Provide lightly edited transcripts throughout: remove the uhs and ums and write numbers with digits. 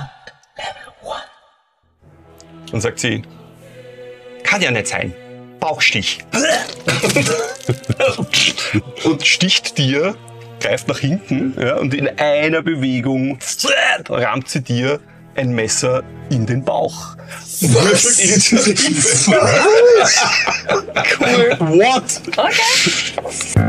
Und sagt sie, kann ja nicht sein. Bauchstich. Und sticht dir, greift nach hinten, ja, und in einer Bewegung rammt sie dir ein Messer in den Bauch. Würfelt Initiative. Cool. What? Okay.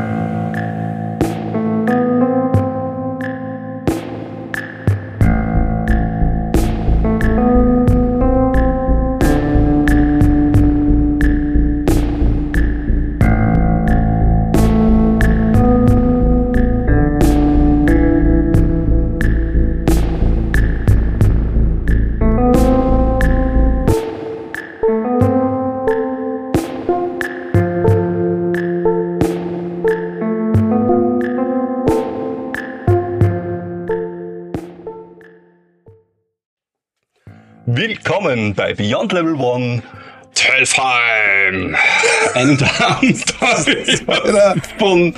Willkommen bei Beyond Level 1 Telfheim. Ein Abenteuer von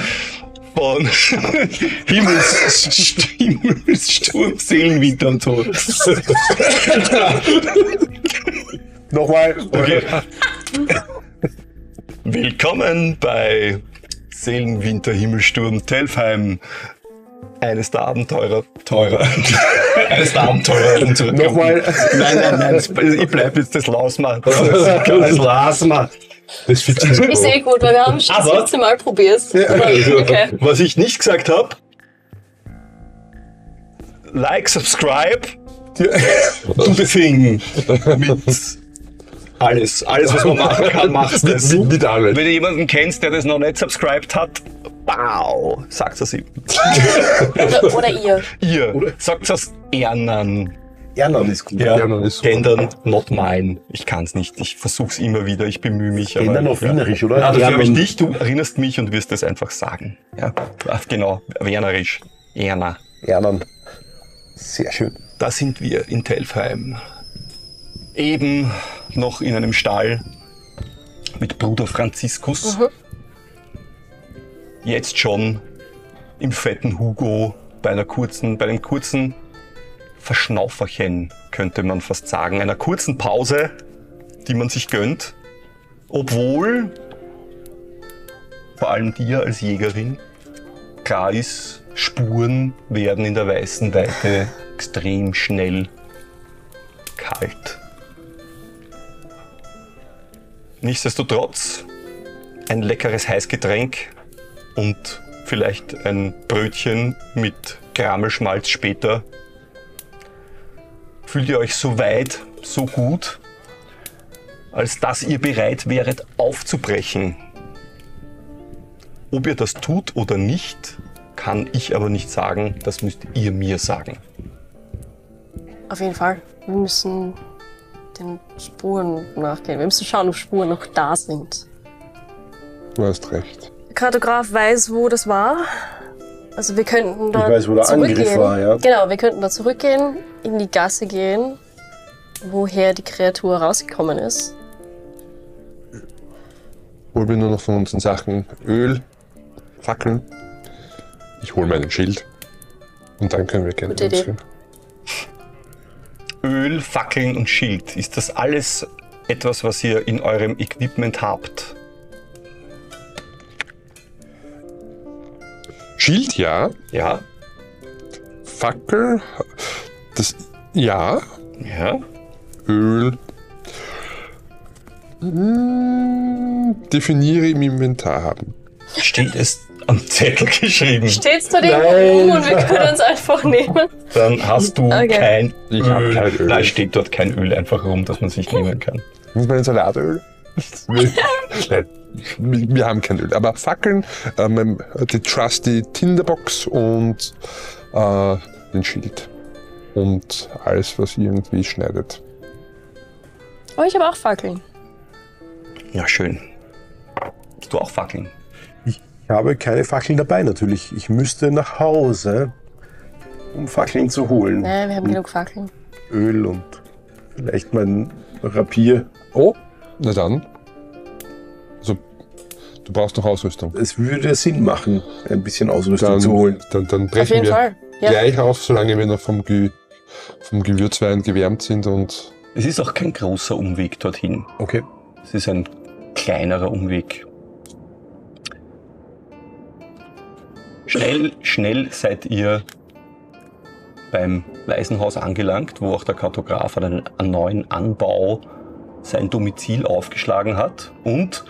Himmelssturm, Seelenwinter und so. Nochmal. Okay. Willkommen bei Seelenwinter, Himmelsturm, Telfheim. Eines der Abenteurer. Eines der Abenteurer unserer Nochmal. Nein. Ich bleib jetzt, das lassen wir. Das lassen wir. Das Ich sehe gut, weil wir haben schon das letzte Mal probiert. Okay. Was ich nicht gesagt habe, like, subscribe, do the thing. Mit alles, was man machen kann, macht das. Mit alles. Wenn du jemanden kennst, der das noch nicht subscribed hat, wow, sagt es ihm. Oder ihr. Ihr, sagt es Ernan. Ernan ist gut. Ja, Ernan ist Gendern, not mine. Ich kann es nicht, ich versuch's immer wieder, ich bemühe mich. Gendern auf Wienerisch, oder? Ja, dafür habe ich Ernan. dich, du erinnerst mich und wirst es einfach sagen. Ja, genau, Wernerisch. Erna. Ernan. Sehr schön. Da sind wir in Telfheim. Eben noch in einem Stall mit Bruder Franziskus. Jetzt schon im fetten Hugo bei einem kurzen Verschnauferchen, könnte man fast sagen. Einer kurzen Pause, die man sich gönnt. Obwohl vor allem dir als Jägerin klar ist, Spuren werden in der weißen Weite extrem schnell kalt. Nichtsdestotrotz ein leckeres Heißgetränk und vielleicht ein Brötchen mit Krammelschmalz später. Fühlt ihr euch so weit, so gut, als dass ihr bereit wäret aufzubrechen? Ob ihr das tut oder nicht, kann ich aber nicht sagen, das müsst ihr mir sagen. Auf jeden Fall. Wir müssen den Spuren nachgehen. Wir müssen schauen, ob Spuren noch da sind. Du hast recht. Der Kartograf weiß, wo das war. Also wir könnten da Ich weiß, wo der Angriff zurückgehen. war, ja. Genau, wir könnten da zurückgehen, in die Gasse gehen, woher die Kreatur rausgekommen ist. Holen wir nur noch von unseren Sachen Öl, Fackeln. Ich hole meinen Schild. Und dann können wir gerne Gute Idee. losgehen. Öl, Fackeln und Schild. Ist das alles etwas, was ihr in eurem Equipment habt? Schild, ja. Ja? Fackel, das, ja. Ja? Öl. Definiere im Inventar haben. Steht es am Zettel geschrieben? Steht's da rum und wir können uns einfach nehmen? Dann hast du Okay. kein Ich hab kein Öl. Nein, steht dort kein Öl einfach rum, das man sich nehmen kann. Muss man ein Salatöl? Nein, wir haben kein Öl. Aber Fackeln, die Trusty Tinderbox und den Schild. Und alles, was irgendwie schneidet. Oh, ich habe auch Fackeln. Ja, schön. Hast du auch Fackeln? Ich habe keine Fackeln dabei natürlich. Ich müsste nach Hause, um Fackeln zu holen. Nein, wir haben genug Fackeln. Öl und vielleicht mein Rapier. Oh, na dann. Also, du brauchst noch Ausrüstung. Es würde Sinn machen, ein bisschen Ausrüstung Dann, zu holen. dann Auf brechen jeden wir Fall. Ja. gleich auf, solange wir noch vom Gü vom Gewürzwein gewärmt sind und Es ist auch kein großer Umweg dorthin. Okay. Es ist ein kleinerer Umweg. Schnell seid ihr beim Waisenhaus angelangt, wo auch der Kartograf einen neuen Anbau sein Domizil aufgeschlagen hat und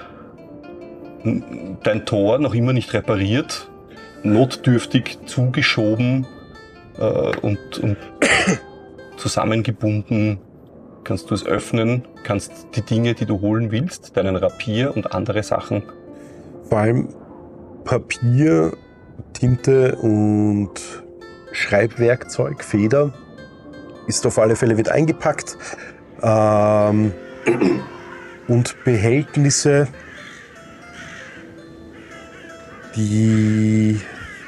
dein Tor noch immer nicht repariert, notdürftig zugeschoben und zusammengebunden. Kannst du es öffnen, kannst die Dinge, die du holen willst, deinen Rapier und andere Sachen. Vor allem Papier, Tinte und Schreibwerkzeug, Feder ist auf alle Fälle, wird eingepackt. Und Behältnisse, die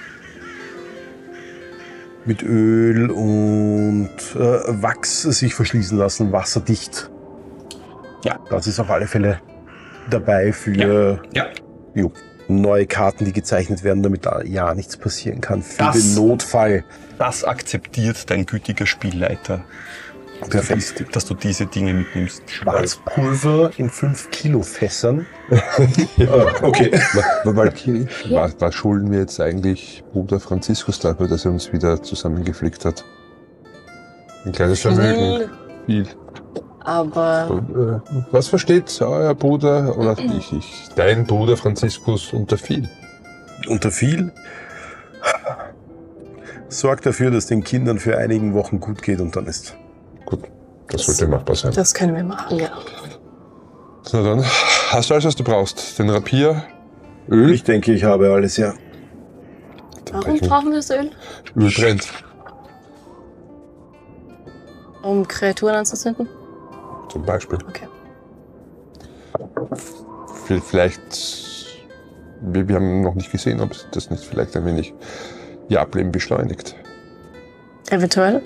mit Öl und Wachs sich verschließen lassen, wasserdicht. Ja. Das ist auf alle Fälle dabei für Ja. jo, neue Karten, die gezeichnet werden, damit da ja nichts passieren kann. Für Das- den Notfall. Das akzeptiert dein gütiger Spielleiter, Perfekt. dass du diese Dinge mitnimmst. Schwarzpulver in 5 Kilo Fässern. Okay. Valkyrie, was schulden wir jetzt eigentlich Bruder Franziskus dafür, dass er uns wieder zusammengeflickt hat? Ein kleines Vermögen. Viel. Aber Was versteht euer Bruder oder dein Bruder Franziskus unter viel? Unter viel. Sorgt dafür, dass den Kindern für einigen Wochen gut geht und dann ist. Gut, das sollte machbar sein. das können wir machen, ja. Na dann, hast du alles, was du brauchst? Den Rapier, Öl? Ich denke, ich habe alles, ja. Warum brauchen wir das Öl? Öl brennt. Um Kreaturen anzuzünden? Zum Beispiel. Okay. Vielleicht, wir haben noch nicht gesehen, ob das nicht vielleicht ein wenig ihr Ableben beschleunigt. Eventuell.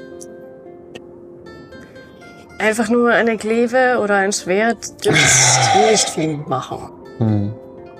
Einfach nur eine Kleve oder ein Schwert dürfte nicht viel machen. Hm.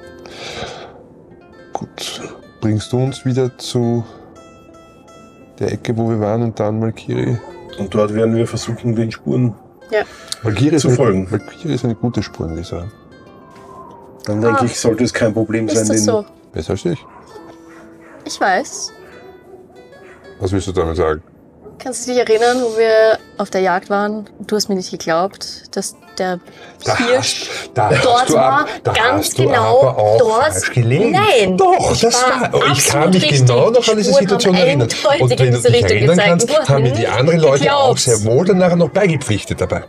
Gut. Bringst du uns wieder zu der Ecke, wo wir waren und dann Valkyrie? Und dort werden wir versuchen, den Spuren. Ja. Valkyrie Zu folgen. Valkyrie ist eine gute Spurenleserin. Dann denke ich, sollte es kein Problem sein, Ist das den. so? Besser als ich. Ich weiß. Was willst du damit sagen? Kannst du dich erinnern, wo wir auf der Jagd waren? Du hast mir nicht geglaubt, dass der Hirsch dort war. Ganz genau dort. Nein! Doch, Ich das war war. Ich kann absolut mich richtig. genau noch an diese Die Spuren Situation haben erinnern. eindeutig Und wenn in du diese dich Richtung erinnern gezeigt. kannst, Du hast haben mir mir die nicht anderen Leute auch geglaubt. sehr wohl danach noch beigepflichtet dabei.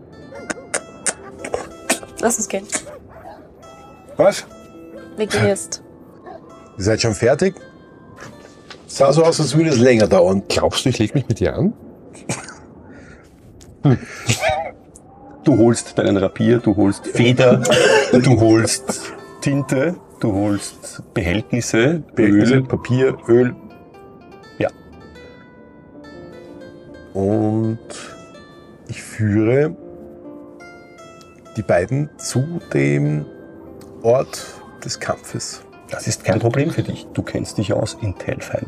Lass uns gehen. Was? Wir gehen jetzt. Ihr seid schon fertig? Sah so aus, als würde es länger dauern. Glaubst du, ich lege mich mit dir an? Du holst deinen Rapier, du holst Feder, du holst Tinte, du holst Behältnisse, Öl, Öl. Papier, Öl. Ja. Und ich führe die beiden zu dem Ort des Kampfes. Das ist kein Problem für dich. Du kennst dich aus in Telfheim.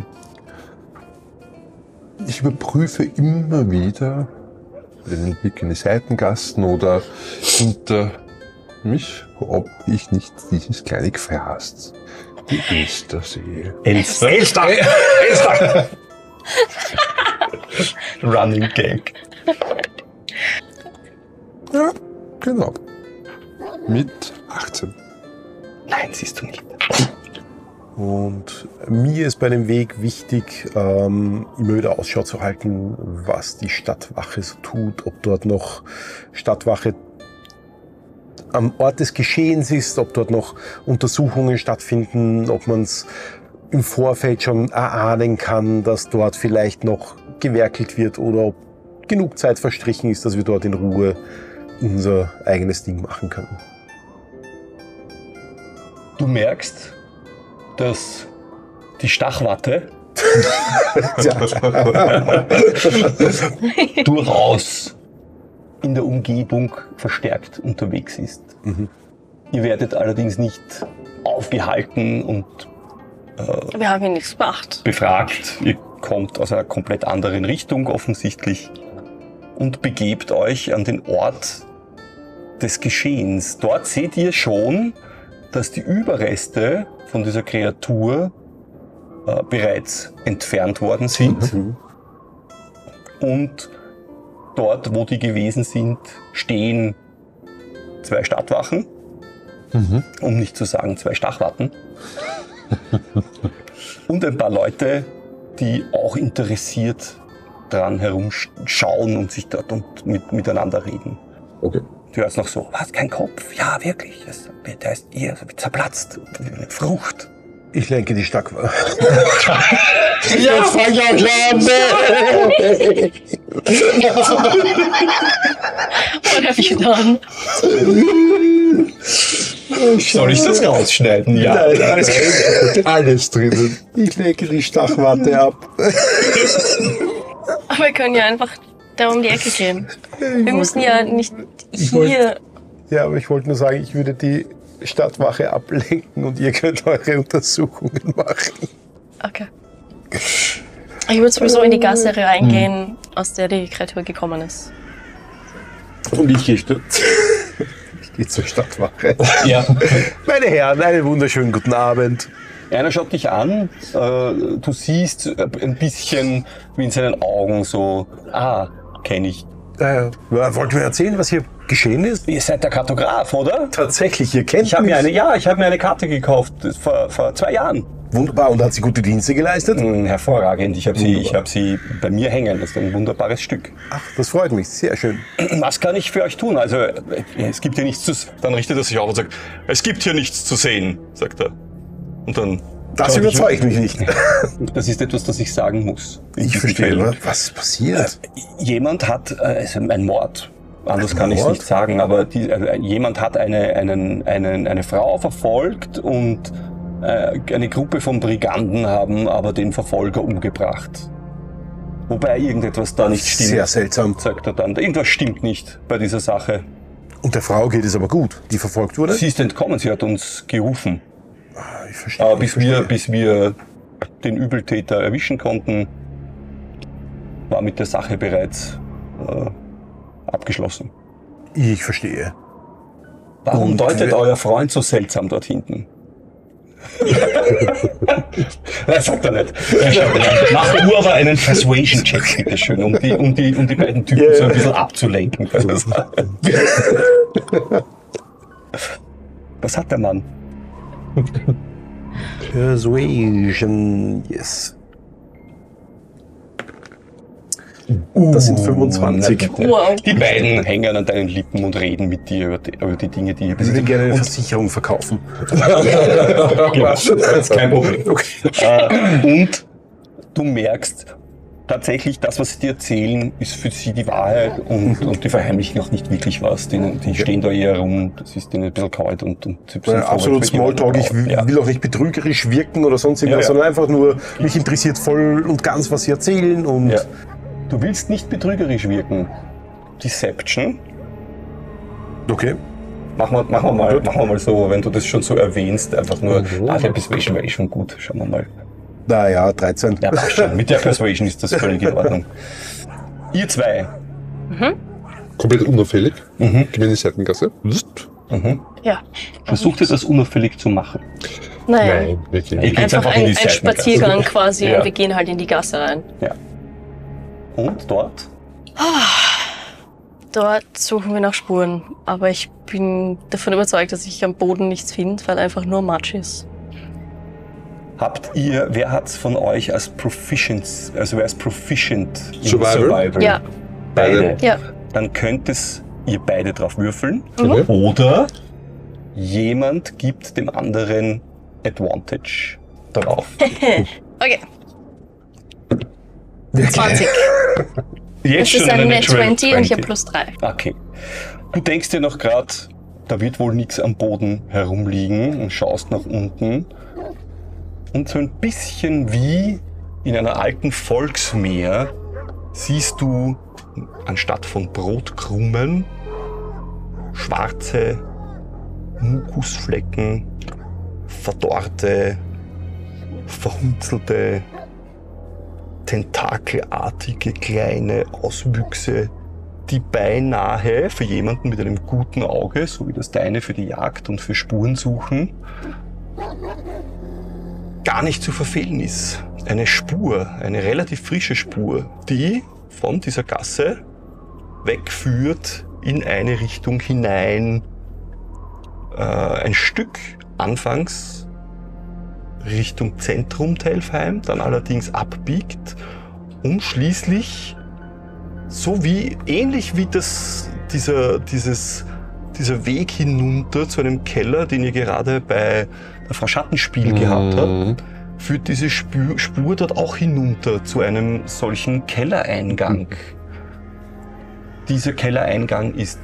Ich überprüfe immer wieder den Blick in die Seitengassen oder hinter mich, ob ich nicht dieses kleine Gefraß die Elster sehe. Elster! Running Gag. Genau. Mit 18. Nein, siehst du nicht. Und mir ist bei dem Weg wichtig, immer wieder Ausschau zu halten, was die Stadtwache so tut, ob dort noch Stadtwache am Ort des Geschehens ist, ob dort noch Untersuchungen stattfinden, ob man es im Vorfeld schon erahnen kann, dass dort vielleicht noch gewerkelt wird oder ob genug Zeit verstrichen ist, dass wir dort in Ruhe unser eigenes Ding machen können. Du merkst, dass die Stachwatte durchaus in der Umgebung verstärkt unterwegs ist. Ihr werdet allerdings nicht aufgehalten und Wir haben hier nichts gemacht. befragt. Ihr kommt aus einer komplett anderen Richtung offensichtlich und begebt euch an den Ort des Geschehens. Dort seht ihr schon, dass die Überreste von dieser Kreatur bereits entfernt worden sind. Und dort, wo die gewesen sind, stehen 2 Stadtwachen, um nicht zu sagen 2 Stachwatten. Und ein paar Leute, die auch interessiert dran herumschauen und sich dort miteinander reden. Okay. Du hörst noch so, was, kein Kopf? Ja, wirklich, der ist eher zerplatzt, eine Frucht. Ich lenke die Stachwache. Ja, fang ja klar an. What have you done? Soll ich das rausschneiden? Ja. Nein, alles drinnen. Ich lenke die Stachwarte ab. Aber wir können ja einfach da um die Ecke gehen. Wir müssen ja nicht hier... Ja, aber ich wollte nur sagen, ich würde die Stadtwache ablenken und ihr könnt eure Untersuchungen machen. Okay. Ich würde sowieso in die Gasse reingehen, aus der die Kreatur gekommen ist. Und ich gehe zur Stadtwache. Ja. Meine Herren, einen wunderschönen guten Abend. Einer schaut dich an, du siehst ein bisschen wie in seinen Augen so, kenne ich. Wollten wir erzählen, was hier geschehen ist? Ihr seid der Kartograf, oder? Tatsächlich, ihr kennt Ich habe mich. mir eine Karte gekauft vor 2 Jahren. Wunderbar, und hat sie gute Dienste geleistet? Hervorragend, ich habe sie bei mir hängen, das ist ein wunderbares Stück. Ach, das freut mich, sehr schön. Was kann ich für euch tun? Also, es gibt hier nichts zu sehen. Dann richtet er sich auf und sagt, es gibt hier nichts zu sehen, sagt er. Und dann... Das überzeugt mich nicht. Das ist etwas, das ich sagen muss. Ich verstehe, was ist passiert? Jemand hat, ein Mord, anders kann ich es nicht sagen, aber jemand hat eine Frau verfolgt und eine Gruppe von Briganden haben aber den Verfolger umgebracht. Wobei irgendetwas da nicht stimmt. Sehr seltsam. Sagt er dann. Irgendwas stimmt nicht bei dieser Sache. Und der Frau geht es aber gut, die verfolgt wurde? Sie ist entkommen, sie hat uns gerufen. Ich verstehe. Aber bis wir den Übeltäter erwischen konnten, war mit der Sache bereits abgeschlossen. Ich verstehe. Warum Und deutet euer Freund so seltsam dort hinten? Das sagt er nicht. Mach nur aber einen Persuasion-Check, bitteschön, um die beiden Typen so ein bisschen abzulenken. Was hat der Mann? Persuasion, yes. Das sind 25. Wow. Die beiden hängen an deinen Lippen und reden mit dir über die Dinge, die ihr Ich würde besitzt. gerne eine Versicherung verkaufen. Das ist kein Problem. Und du merkst tatsächlich, das, was sie dir erzählen, ist für sie die Wahrheit und die verheimlichen auch nicht wirklich was. Die stehen da eher rum, das ist denen ein bisschen kalt und sie sind Absolut Smalltalk, ich will auch nicht betrügerisch wirken oder sonst irgendwas, sondern einfach nur, mich interessiert voll und ganz, was sie erzählen. Und Ja. Du willst nicht betrügerisch wirken. Deception. Okay. Machen wir mal so, wenn du das schon so erwähnst, einfach nur, der Persuasion wäre schon gut. Schauen wir mal. Naja, 13. Ja, passt schon. Mit der Persuasion ist das völlig in Ordnung. Ihr zwei. Komplett unauffällig. Gehen wir in die Seitengasse. Ja. Versucht ihr das unauffällig zu machen? Nein. wirklich Ihr nicht. geht Einfach einfach in die ein Seitengasse. Spaziergang quasi Ja. und wir gehen halt in die Gasse rein. Ja. Und dort? Dort suchen wir nach Spuren, aber ich bin davon überzeugt, dass ich am Boden nichts finde, weil einfach nur Matsch ist. Wer hat's von euch als Proficient, also wer ist Proficient in Survival? Ja. Beide. Ja. Dann könnt ihr beide drauf würfeln. Okay. Oder jemand gibt dem anderen Advantage darauf. Okay. 20. Jetzt Das ist schon ein eine Net 20 und ich habe plus 3. Okay. Du denkst dir noch gerade, da wird wohl nichts am Boden herumliegen und schaust nach unten. Und so ein bisschen wie in einer alten Volksmeer siehst du anstatt von Brotkrumen schwarze Mukusflecken, verdorrte, verhunzelte tentakelartige kleine Auswüchse, die beinahe für jemanden mit einem guten Auge, so wie das deine für die Jagd und für Spurensuchen, gar nicht zu verfehlen ist. Eine Spur, eine relativ frische Spur, die von dieser Gasse wegführt in eine Richtung hinein, ein Stück anfangs Richtung Zentrum Telfheim, dann allerdings abbiegt, um schließlich ähnlich wie dieser Weg hinunter zu einem Keller, den ihr gerade bei der Frau Schattenspiel gehabt habt, führt diese Spur dort auch hinunter zu einem solchen Kellereingang. Dieser Kellereingang ist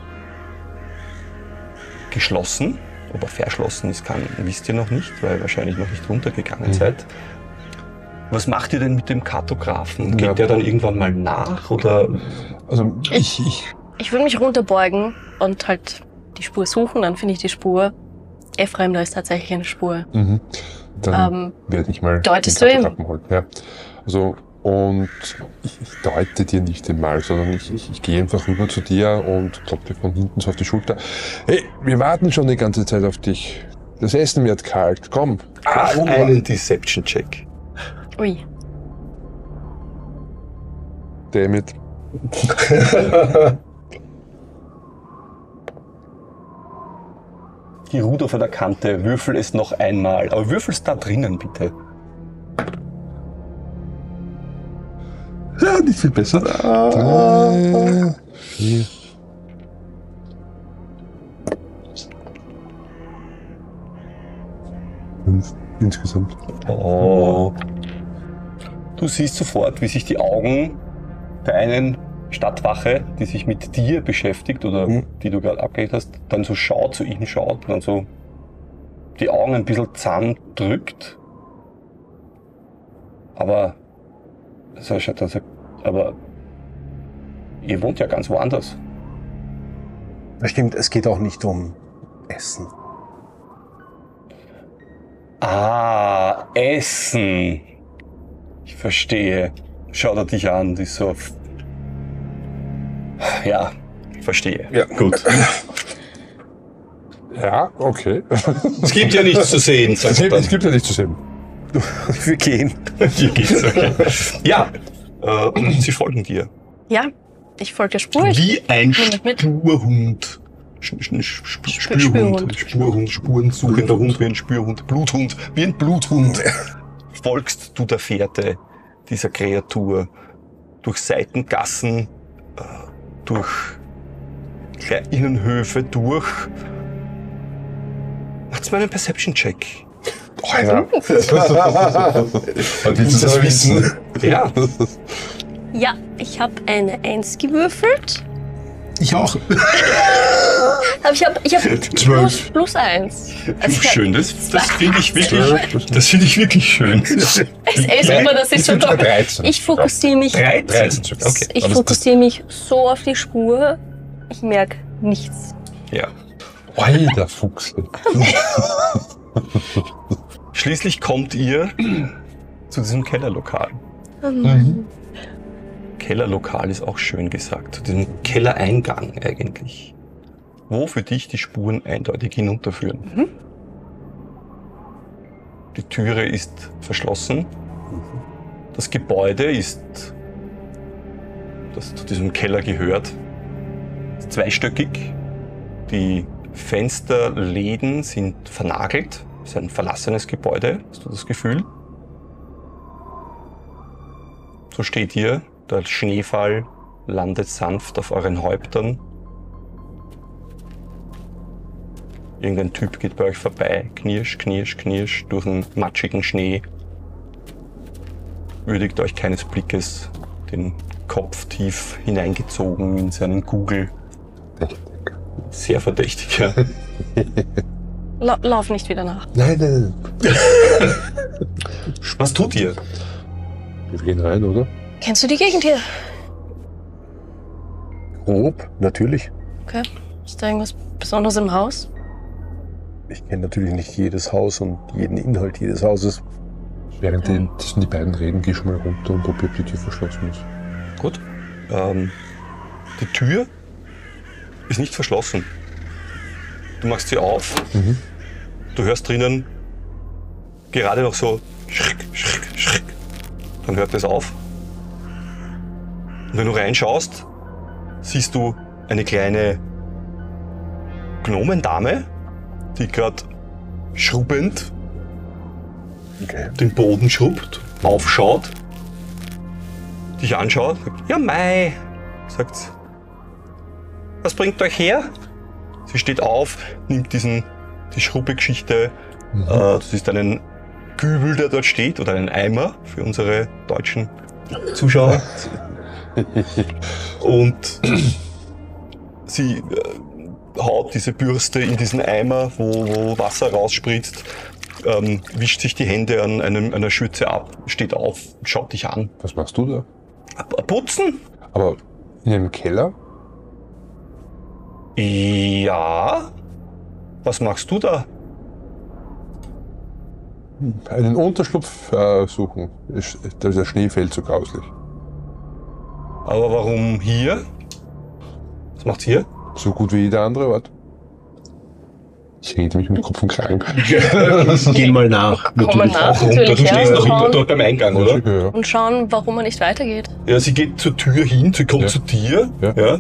geschlossen, ob er verschlossen ist, wisst ihr noch nicht, weil ihr wahrscheinlich noch nicht runtergegangen seid. Was macht ihr denn mit dem Kartografen? Geht der dann irgendwann mal nach? Oder? Also Ich würde mich runterbeugen und halt die Spur suchen, dann finde ich die Spur. Ephraim, da ist tatsächlich eine Spur. Dann werde ich mal deutest den du ihm? Kartografen holen. Ja. Also, und ich deute dir nicht einmal, sondern ich gehe einfach rüber zu dir und klopfe dir von hinten so auf die Schulter. Hey, wir warten schon die ganze Zeit auf dich. Das Essen wird kalt, komm. Einen Deception-Check. Ui. Damit. Die ruht auf einer Kante, würfel es noch einmal. Aber würfelst da drinnen, bitte. Ja, nicht viel besser. 3, 4. Insgesamt. Oh. Du siehst sofort, wie sich die Augen der einen Stadtwache, die sich mit dir beschäftigt oder die du gerade abgelegt hast, dann so zu ihnen schaut, dann so die Augen ein bisschen zusammendrückt. Aber ihr wohnt ja ganz woanders. Das stimmt, es geht auch nicht um Essen. Ah, Essen. Ich verstehe. Schaut er dich an, die ist so. Ja, verstehe. Ja, gut. Ja, okay. Es gibt ja nichts zu sehen, sagt er dann. Es gibt ja nichts zu sehen. Wir gehen. Hier geht's, okay. Ja, und sie folgen dir. Ja, ich folge der Spur. Wie ein mit. Spurhund. Spürhund. Spurensuchender Hund, wie ein Spürhund. Bluthund, wie ein Bluthund. Folgst du der Fährte dieser Kreatur durch Seitengassen, durch Innenhöfe, durch. Macht's mal einen Perception-Check. Oh, ja. Willst du das wissen? Ja. Ja, ich habe eine 1 gewürfelt. Ich auch. Aber ich hab plus 1. Also Schön, das finde ich wirklich schön. Es ist immer, dass ich so doch. Ich fokussiere mich. 13. Okay. Ich fokussiere mich so auf die Spur. Ich merke nichts. Ja. Oi, der Fuchs. Schließlich kommt ihr zu diesem Kellerlokal. Kellerlokal ist auch schön gesagt. Zu diesem Kellereingang eigentlich. Wo für dich die Spuren eindeutig hinunterführen. Die Türe ist verschlossen. Das Gebäude das zu diesem Keller gehört, ist zweistöckig. Die Fensterläden sind vernagelt. Es ist ein verlassenes Gebäude, hast du das Gefühl? So steht hier, der Schneefall landet sanft auf euren Häuptern. Irgendein Typ geht bei euch vorbei, knirsch, knirsch, knirsch, durch den matschigen Schnee. Würdigt euch keines Blickes, den Kopf tief hineingezogen in seinen Gugel. Sehr verdächtig, ja. Lauf nicht wieder nach. Nein. Was tut ihr? Wir gehen rein, oder? Kennst du die Gegend hier? Grob, natürlich. Okay. Ist da irgendwas Besonderes im Haus? Ich kenne natürlich nicht jedes Haus und jeden Inhalt jedes Hauses. Während die beiden reden, geh schon mal runter und probier, ob die Tür verschlossen ist. Gut. Die Tür ist nicht verschlossen. Du machst sie auf. Du hörst drinnen gerade noch so schrick, schrick, schrick. Dann hört es auf. Und wenn du reinschaust, siehst du eine kleine Gnomendame, die gerade schrubbend den Boden schrubbt, aufschaut, dich anschaut, sagt, ja mei, sagt sie. Was bringt euch her? Sie steht auf, nimmt die Schrubbegeschichte, das ist einen Kübel, der dort steht, oder einen Eimer für unsere deutschen Zuschauer. Und sie haut diese Bürste in diesen Eimer, wo Wasser rausspritzt, wischt sich die Hände an einer Schürze ab, steht auf, schaut dich an. Was machst du da? Putzen? Aber in einem Keller? Ja. Was machst du da? Einen Unterschlupf suchen. Der Schnee fällt so grauslich. Aber warum hier? Was macht's hier? So gut wie jeder andere Ort. Ich rede mich mit Kopf und Kragen. Geh mal nach. Komm mal nach, natürlich. Du stehst noch schauen, dort beim Eingang, oder? Ja. und schauen, warum er nicht weitergeht. Ja, sie geht zur Tür hin, sie kommt zu dir, ja.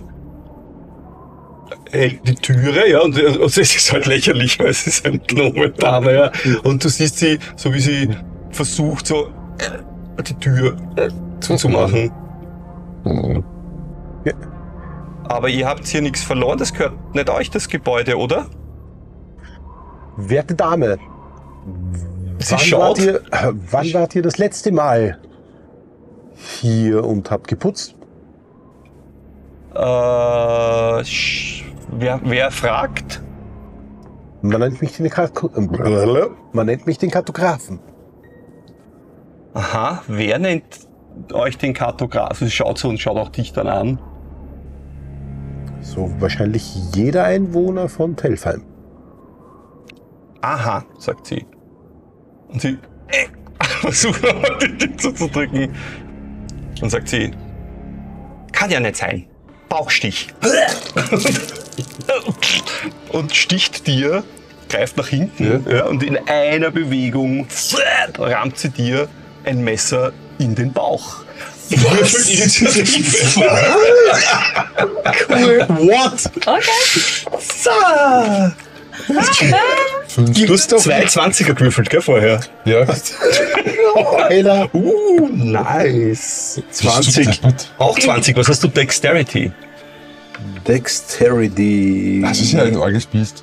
Hält die Türe, ja, und es ist halt lächerlich, weil es ist eine Gnomendame, ja. Und du siehst sie, so wie sie versucht, so die Tür zuzumachen. Ja. Aber ihr habt hier nichts verloren, das gehört nicht euch, das Gebäude, oder? Werte Dame, Sie schaut. wann wart ihr das letzte Mal hier und habt geputzt? Wer fragt? Man nennt mich den Kartografen. Aha, wer nennt euch den Kartografen? Sie schaut so und schaut auch dich dann an. So wahrscheinlich jeder Einwohner von Telfheim. Aha, sagt sie. Und sie versucht nochmal die Tür zuzudrücken. Und sagt sie, kann ja nicht sein. Bauchstich. Und sticht dir, greift nach hinten, ja, und in einer Bewegung rammt sie dir ein Messer in den Bauch. Würfelinitiative. Cool. What? Okay. So. Du hast 2 20er gewürfelt, gell, vorher? Ja. Alter. Nice. 20. Auch 20. Was hast du? Dexterity. Dexterity. Das ist ja ein orges Biest.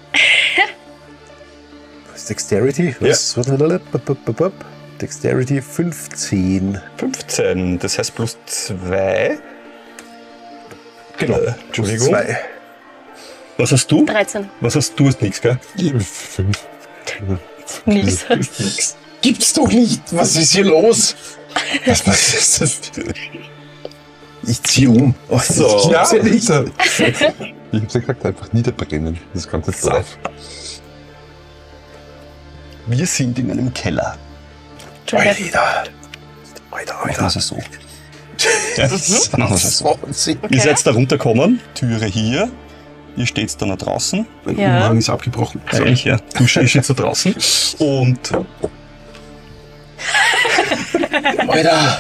Was ist Dexterity? Was? Dexterity 15. 15. Das heißt plus 2. Genau. Entschuldigung. 2. Was hast du? 13. Was hast du? Hast nichts, gell? 5. Nichts. Gibt's doch nicht. Was ist hier los? Was ist das? Ich ziehe um. Oh, So. ja, ja nicht. Ich hab's ja gesagt, einfach niederbrennen. Das ganze Dorf. Wir sind in einem Keller. Alter. Machen wir es so. Ja, machen wir es so. Ihr seid da runtergekommen, Türe hier. Ihr steht da nach draußen. Mein Ja. Umhang ist abgebrochen. Eigentlich, ja. Du stehst da draußen. Und Alter.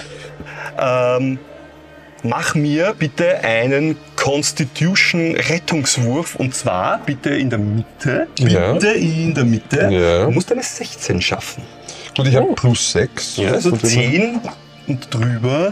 mach mir bitte einen Constitution-Rettungswurf. Und zwar bitte in der Mitte. Ja. Bitte in der Mitte. Ja. Du musst eine 16 schaffen. Und ich habe plus 6. Ja, also 10 und drüber.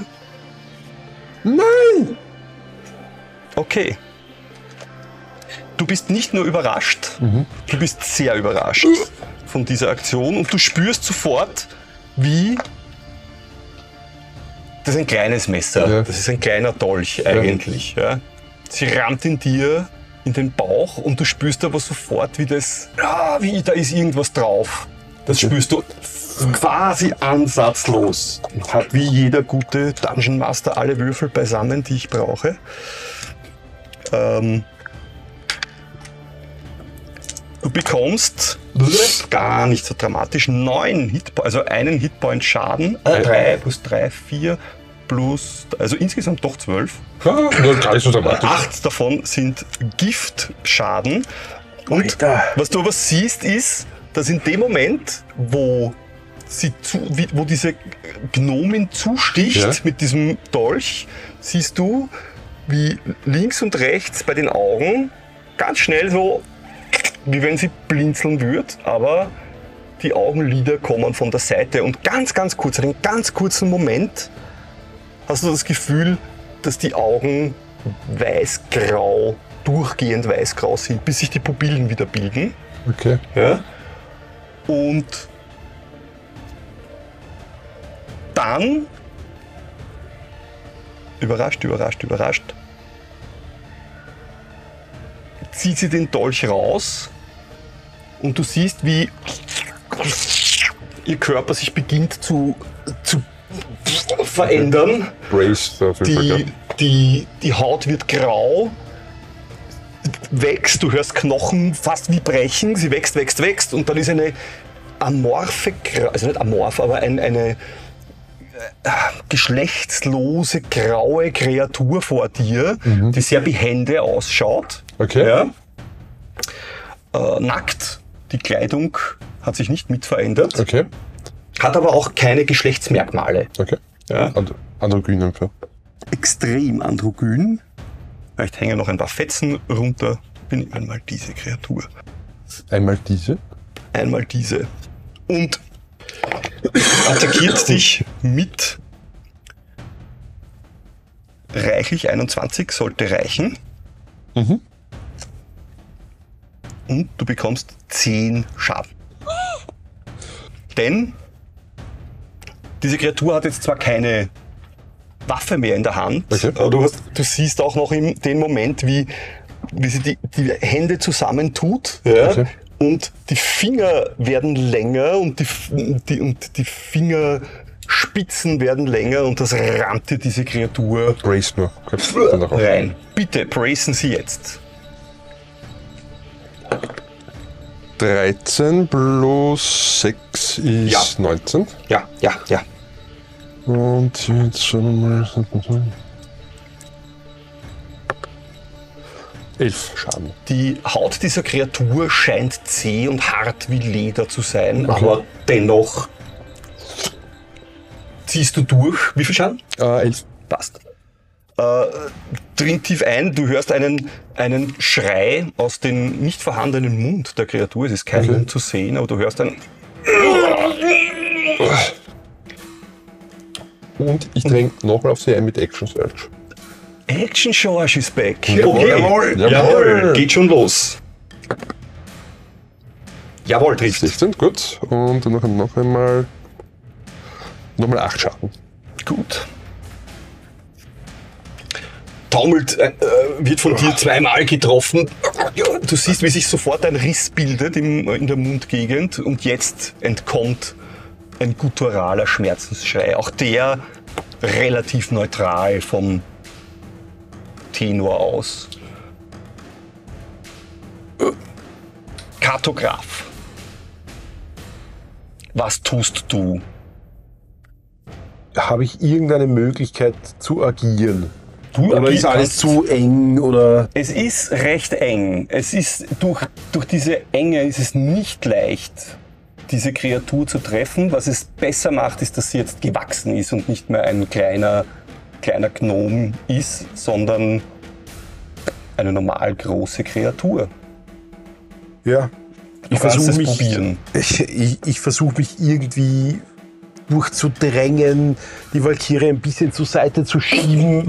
Nein! Okay. Du bist nicht nur überrascht, du bist sehr überrascht von dieser Aktion und du spürst sofort, wie... Das ist ein kleines Messer, Ja. das ist ein kleiner Dolch eigentlich. Ja. Sie rammt in dir in den Bauch und du spürst aber sofort, wie das... wie da ist irgendwas drauf. Das spürst du quasi ansatzlos. Ich habe wie jeder gute Dungeon Master alle Würfel beisammen, die ich brauche. Du bekommst Gar nicht so dramatisch. 9 Hitpoints, also einen Hitpoint Schaden. 3 plus 3, 4 plus, also insgesamt doch 12. Ja, gar nicht so dramatisch. 8 davon sind Giftschaden. Und was du aber siehst, ist, dass in dem Moment, wo diese Gnomin zusticht mit diesem Dolch, siehst du, wie links und rechts bei den Augen ganz schnell so, wie wenn sie blinzeln würde, aber die Augenlider kommen von der Seite und ganz kurz, einen ganz kurzen Moment hast du das Gefühl, dass die Augen weiß-grau, durchgehend weiß-grau sind, bis sich die Pupillen wieder bilden. Okay. Ja? Und dann, überrascht, zieht sie den Dolch raus und du siehst, wie ihr Körper sich beginnt zu verändern. Die Haut wird grau, wächst, du hörst Knochen fast wie brechen, sie wächst und dann ist eine amorphe, also nicht amorph, aber eine geschlechtslose, graue Kreatur vor dir, die sehr behende ausschaut. Okay. Ja. Nackt, die Kleidung hat sich nicht mit verändert. Okay. Hat aber auch keine Geschlechtsmerkmale. Okay. Ja. Androgyn einfach. Extrem androgyn. Vielleicht hängen noch ein paar Fetzen runter. Bin einmal diese Kreatur. Einmal diese? Einmal diese. Und attackiert dich mit reichlich 21, sollte reichen. Und du bekommst 10 Schaden. Denn diese Kreatur hat jetzt zwar keine Waffe mehr in der Hand, aber du siehst auch noch den Moment, wie sie die Hände zusammentut. Ja? Okay. Und die Finger werden länger und die Fingerspitzen werden länger und das rammt dir diese Kreatur Brace nur. rein. Bitte, bracen Sie jetzt. 13 plus 6 ist 19. Ja. Und jetzt schauen wir mal. 11 Schaden. Die Haut dieser Kreatur scheint zäh und hart wie Leder zu sein, aber dennoch ziehst du durch. Wie viel Schaden? 11. Passt. Dring tief ein, du hörst einen Schrei aus dem nicht vorhandenen Mund der Kreatur. Es ist kein Mund zu sehen, aber du hörst einen. Und ich dränge nochmal auf sie ein mit Action Search. Action Search ist back. Jawohl. Jawohl. Geht schon los. Jawohl, trifft. 16, gut. Und dann noch einmal 8 Schaden. Gut. Taumelt, wird von dir zweimal getroffen. Du siehst, wie sich sofort ein Riss bildet in der Mundgegend und jetzt entkommt ein gutturaler Schmerzensschrei. Auch der relativ neutral vom Tenor aus. Kartograf. Was tust du? Habe ich irgendeine Möglichkeit zu agieren? Oder ist alles zu eng? Oder? Es ist recht eng. Es ist durch diese Enge ist es nicht leicht, diese Kreatur zu treffen. Was es besser macht, ist, dass sie jetzt gewachsen ist und nicht mehr ein kleiner Gnom ist, sondern eine normal große Kreatur. Ja. Ich versuche mich probieren. Ich versuche mich irgendwie durchzudrängen, die Valkyrie ein bisschen zur Seite zu schieben.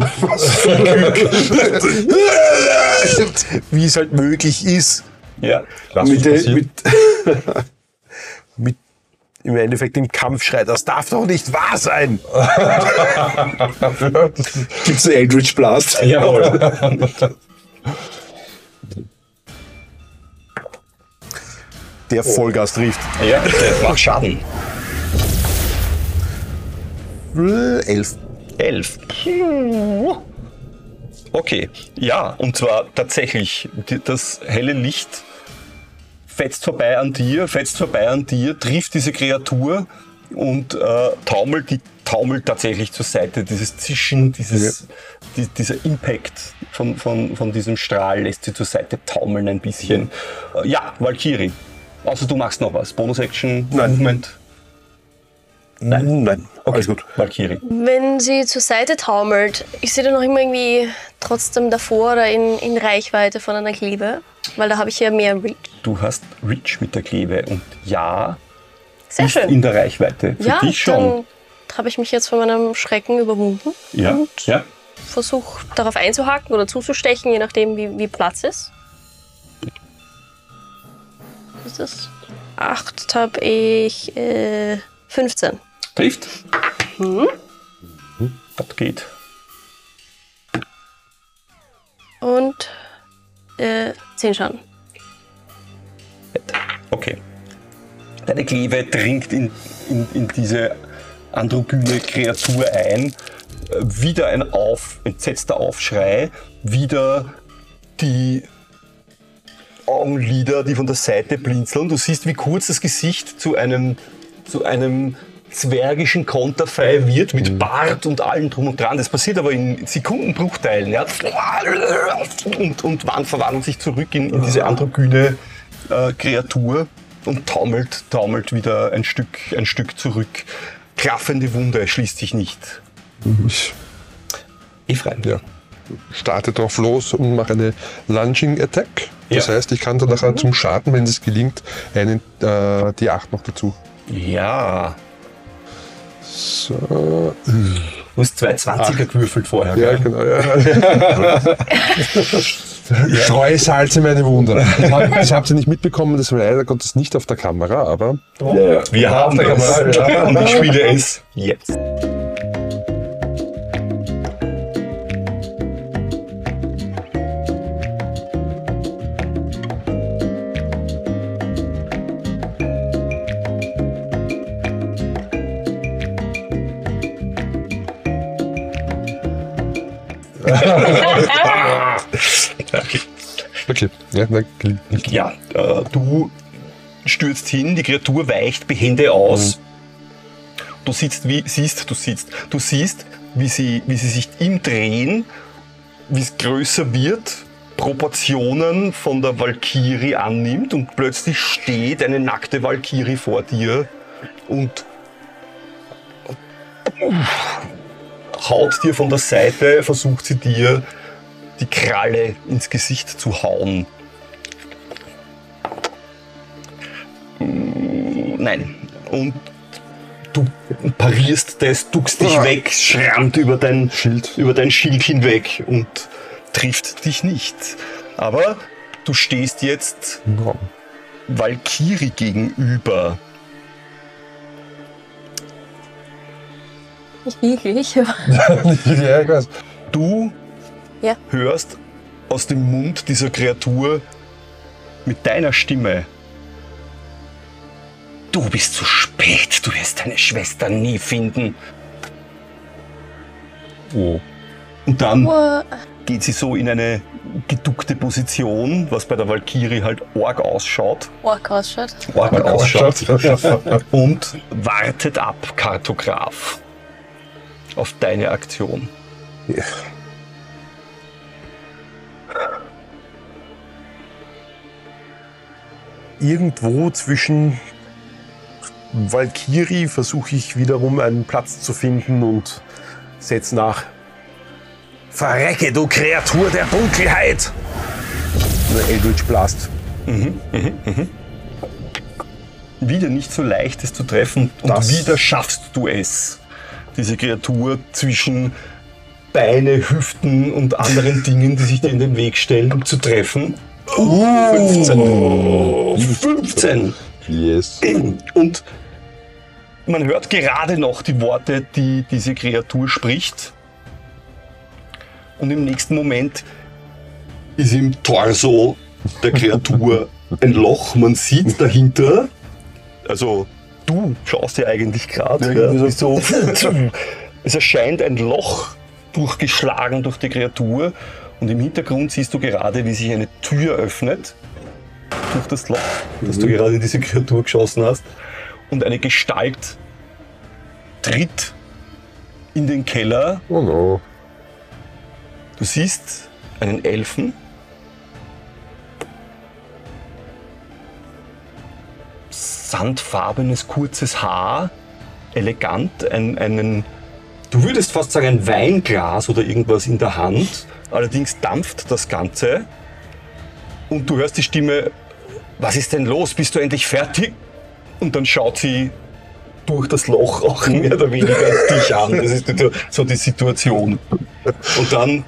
Wie es halt möglich ist. Ja. Mit im Endeffekt dem Kampfschrei. Das darf doch nicht wahr sein! Gibt's einen Eldritch Blast? Jawohl. Der Vollgas trifft. Ja, der macht Schaden. 11. Okay, ja, und zwar tatsächlich, das helle Licht fetzt vorbei an dir, trifft diese Kreatur und taumelt tatsächlich zur Seite. Dieses Zischen, dieser Impact von diesem Strahl lässt sie zur Seite taumeln ein bisschen. Ja, Valkyrie. Außer du machst noch was. Bonus-Action, Movement. Nein. Okay. Alles gut. Valkyrie. Wenn sie zur Seite taumelt, ist sie dann noch immer irgendwie trotzdem davor oder in Reichweite von einer Klebe? Weil da habe ich ja mehr Reach. Du hast Reach mit der Klebe und ja, Sehr ist schön. in der Reichweite. Für dich schon. Dann habe ich mich jetzt von meinem Schrecken überwunden und Ja. versuche darauf einzuhaken oder zuzustechen, je nachdem wie Platz ist. Was ist das? 8 habe ich 15. Trifft. Das geht. Und 10 Schaden. Okay. Deine Klebe dringt in diese androgyne Kreatur ein. Wieder ein entsetzter Aufschrei. Wieder die Augenlider, die von der Seite blinzeln. Du siehst, wie kurz das Gesicht zu einem zwergischen Konterfei wird, mit Bart und allem drum und dran. Das passiert aber in Sekundenbruchteilen. Ja? Und verwandelt sich zurück in diese androgyne Kreatur und taumelt wieder ein Stück zurück. Klaffende Wunde schließt sich nicht. Efraim. Ja. Starte drauf los und mache eine Lunging Attack. Das heißt, ich kann danach zum Schaden, wenn es gelingt, einen D8 noch dazu. Ja. So. Du hast 2 20er gewürfelt vorher. Ja, gell? genau. Ja. Streusalz in meine Wunde. Ich habe sie nicht mitbekommen, das war leider Gottes nicht auf der Kamera, aber Wir haben das. Und ich spiele es jetzt. okay. Ja, dann gelingt nicht. Ja, du stürzt hin, die Kreatur weicht behende aus. Du siehst, wie sie sich im Drehen, wie es größer wird, Proportionen von der Valkyrie annimmt und plötzlich steht eine nackte Valkyrie vor dir und haut dir von der Seite, versucht sie dir die Kralle ins Gesicht zu hauen. Nein. Und du parierst das, duckst dich weg, schrammt über dein Schild hinweg und trifft dich nicht. Aber du stehst jetzt Valkyrie gegenüber. Nicht wirklich. Ja, ich weiß. Du hörst aus dem Mund dieser Kreatur mit deiner Stimme: Du bist zu spät, du wirst deine Schwester nie finden. Oh. Und dann geht sie so in eine geduckte Position, was bei der Valkyrie halt arg ausschaut. Ork ausschaut. Und wartet ab, Kartograf, auf deine Aktion. Ja. Irgendwo zwischen Valkyrie versuche ich wiederum einen Platz zu finden und setze nach: Verrecke, du Kreatur der Dunkelheit! Eine Eldritch Blast. Wieder nicht so leicht, es zu treffen, und wieder schaffst du es, diese Kreatur zwischen Beine, Hüften und anderen Dingen, die sich dir in den Weg stellen, zu treffen. 15! Yes. Und man hört gerade noch die Worte, die diese Kreatur spricht. Und im nächsten Moment ist im Torso der Kreatur ein Loch. Man sieht dahinter, also du schaust ja eigentlich gerade, so, es erscheint ein Loch durchgeschlagen durch die Kreatur. Und im Hintergrund siehst du gerade, wie sich eine Tür öffnet. durch das Loch, das du gerade in diese Kreatur geschossen hast. Und eine Gestalt tritt in den Keller. Oh no. Du siehst einen Elfen. Sandfarbenes, kurzes Haar. Elegant. Du würdest fast sagen, ein Weinglas oder irgendwas in der Hand. Allerdings dampft das Ganze. Und du hörst die Stimme, was ist denn los? Bist du endlich fertig? Und dann schaut sie durch das Loch auch mehr oder weniger dich an. Das ist so die Situation. Und dann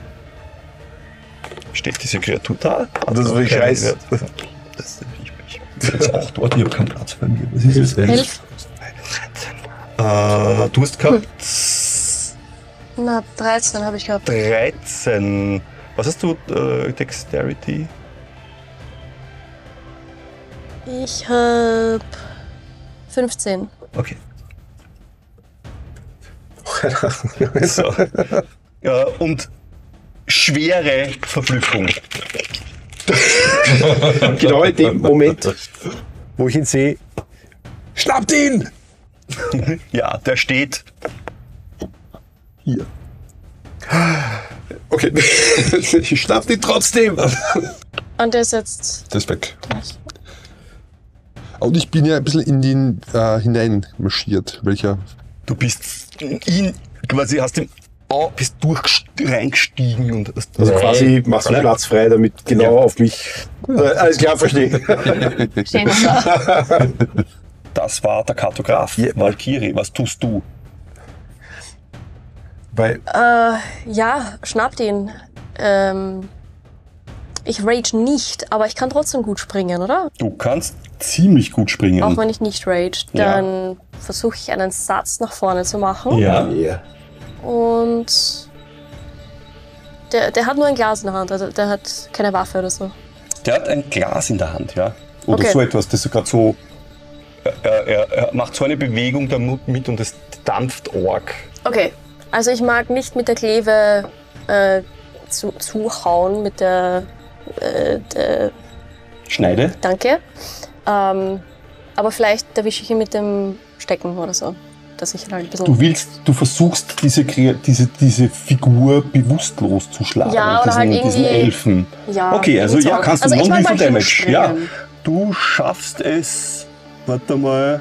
steht diese Kreatur da. Das ist wirklich scheiße. Ich bin jetzt auch dort, ich habe keinen Platz bei mir. Was ist es? 11. Du hast gehabt... Na, 13 habe ich gehabt. 13. Was hast du? Dexterity? Ich habe 15. Okay. So. Ja, und schwere Verblüffung. Genau in dem Moment, wo ich ihn sehe, schnappt ihn! Ja, der steht hier. Okay, ich schnapp ihn trotzdem. Und der ist jetzt... Das ist weg. Und ich bin ja ein bisschen in den hinein marschiert, welcher... Du bist ihn quasi, bist reingestiegen und hast Also quasi machst du Platz frei, damit genau auf mich... alles klar, verstehe. Stehen da. Das war der Kartograf. Valkyrie, was tust du? Weil Ja, schnappt ihn. Ich rage nicht, aber ich kann trotzdem gut springen, oder? Du kannst ziemlich gut springen. Auch wenn ich nicht rage, Ja. dann versuche ich einen Satz nach vorne zu machen. Ja. Und der hat nur ein Glas in der Hand, also der hat keine Waffe oder so. Der hat ein Glas in der Hand, ja. Oder Okay. so etwas, das ist gerade so. Er macht so eine Bewegung damit und es dampft arg. Okay, also ich mag nicht mit der Kleve zuhauen, mit der Schneide. Danke. Aber vielleicht erwische ich ihn mit dem Stecken oder so. Dass ich halt ein bisschen... Du versuchst diese Figur bewusstlos zu schlagen. Ja, oder halt diesen irgendwie- Elfen. Ja, Okay, also irgendwie ja, so. kannst du Also ich mag Non-Lethal mal Damage. springen. Ja, du schaffst es. Warte mal.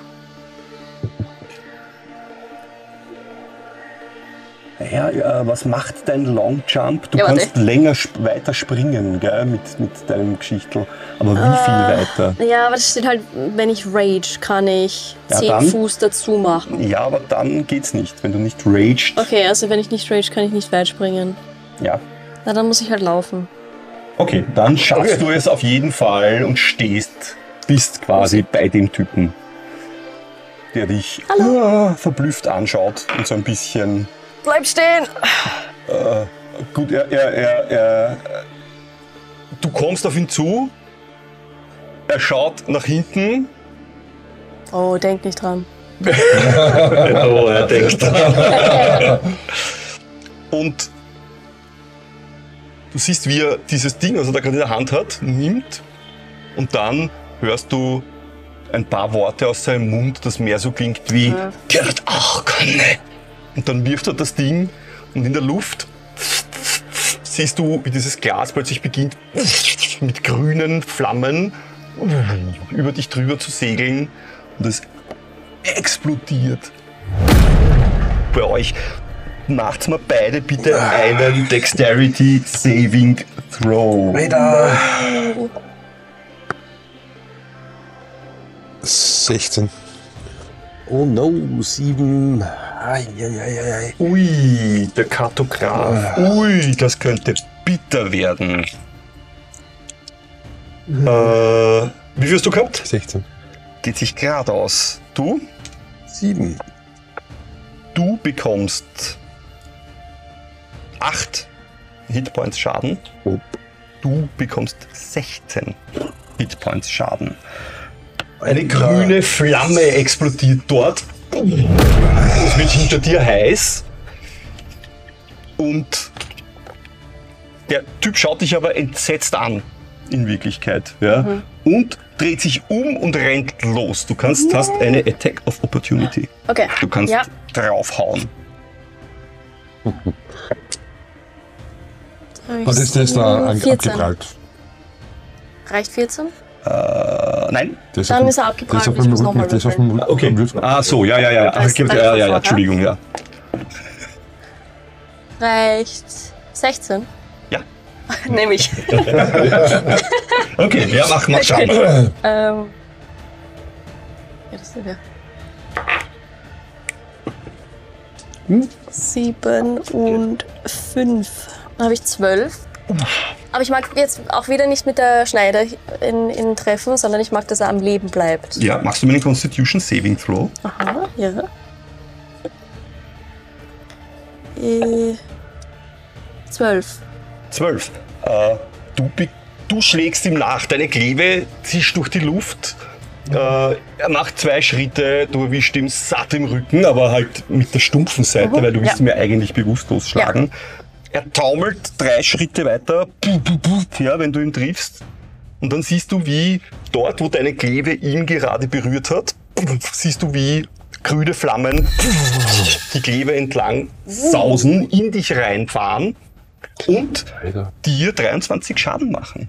Ja, was macht dein Long Jump? Du Ja, warte. kannst länger weiter springen, gell, mit deinem Geschichtel. Aber wie viel weiter? Ja, aber das steht halt, wenn ich rage, kann ich Ja, 10 dann- Fuß dazu machen. Ja, aber dann geht's nicht, wenn du nicht raged. Okay, also wenn ich nicht rage, kann ich nicht weit springen. Ja. Na, dann muss ich halt laufen. Okay, dann schaffst du es auf jeden Fall und bist quasi bei dem Typen, der dich verblüfft anschaut und so ein bisschen... Bleib stehen! Gut, du kommst auf ihn zu, er schaut nach hinten. Oh, denk nicht dran. Oh, er denkt. Und du siehst, wie er dieses Ding, was er da gerade in der Hand hat, nimmt und dann hörst du ein paar Worte aus seinem Mund, das mehr so klingt wie Gerd Achkane. Und dann wirft er das Ding und in der Luft siehst du, wie dieses Glas plötzlich beginnt mit grünen Flammen über dich drüber zu segeln und es explodiert. Bei euch macht's mal beide bitte einen Dexterity Saving Throw. 16. oh no, 7. Ui, der Kartograf. Ui, das könnte bitter werden. Wie viel hast du gehabt? 16. Geht sich gerade aus. Du? 7. Du bekommst 8 Hitpoints Schaden. Du bekommst 16 Hitpoints Schaden. Eine grüne Flamme explodiert dort. Es wird hinter dir heiß. Und der Typ schaut dich aber entsetzt an. in Wirklichkeit. Ja? Und dreht sich um und rennt los. Du hast eine Attack of Opportunity. Okay. Du kannst draufhauen. Was ist das da abgeprallt? Reicht 14? Nein. Dann ist er abgeprallt. Das ist auf dem Rücken. Okay. So, ja. Ja, Entschuldigung, ja. Reicht 16? Ja. Nehme ich. Okay, ja, mach Schaden. Ja, das ist ja. 7 und 5. Dann habe ich 12. Aber ich mag jetzt auch wieder nicht mit der Schneide in treffen, sondern ich mag, dass er am Leben bleibt. Ja, machst du mir einen Constitution Saving Throw? Aha, ja. 12. 12. Du schlägst ihm nach, deine Klebe ziehst durch die Luft. Er macht 2 Schritte, du erwischst ihm satt im Rücken, aber halt mit der stumpfen Seite, weil du willst ihn ja eigentlich bewusstlos schlagen. Ja. Er taumelt 3 Schritte weiter, ja, wenn du ihn triffst. Und dann siehst du, wie dort, wo deine Klebe ihn gerade berührt hat, siehst du, wie grüne Flammen die Klebe entlang sausen, in dich reinfahren und dir 23 Schaden machen.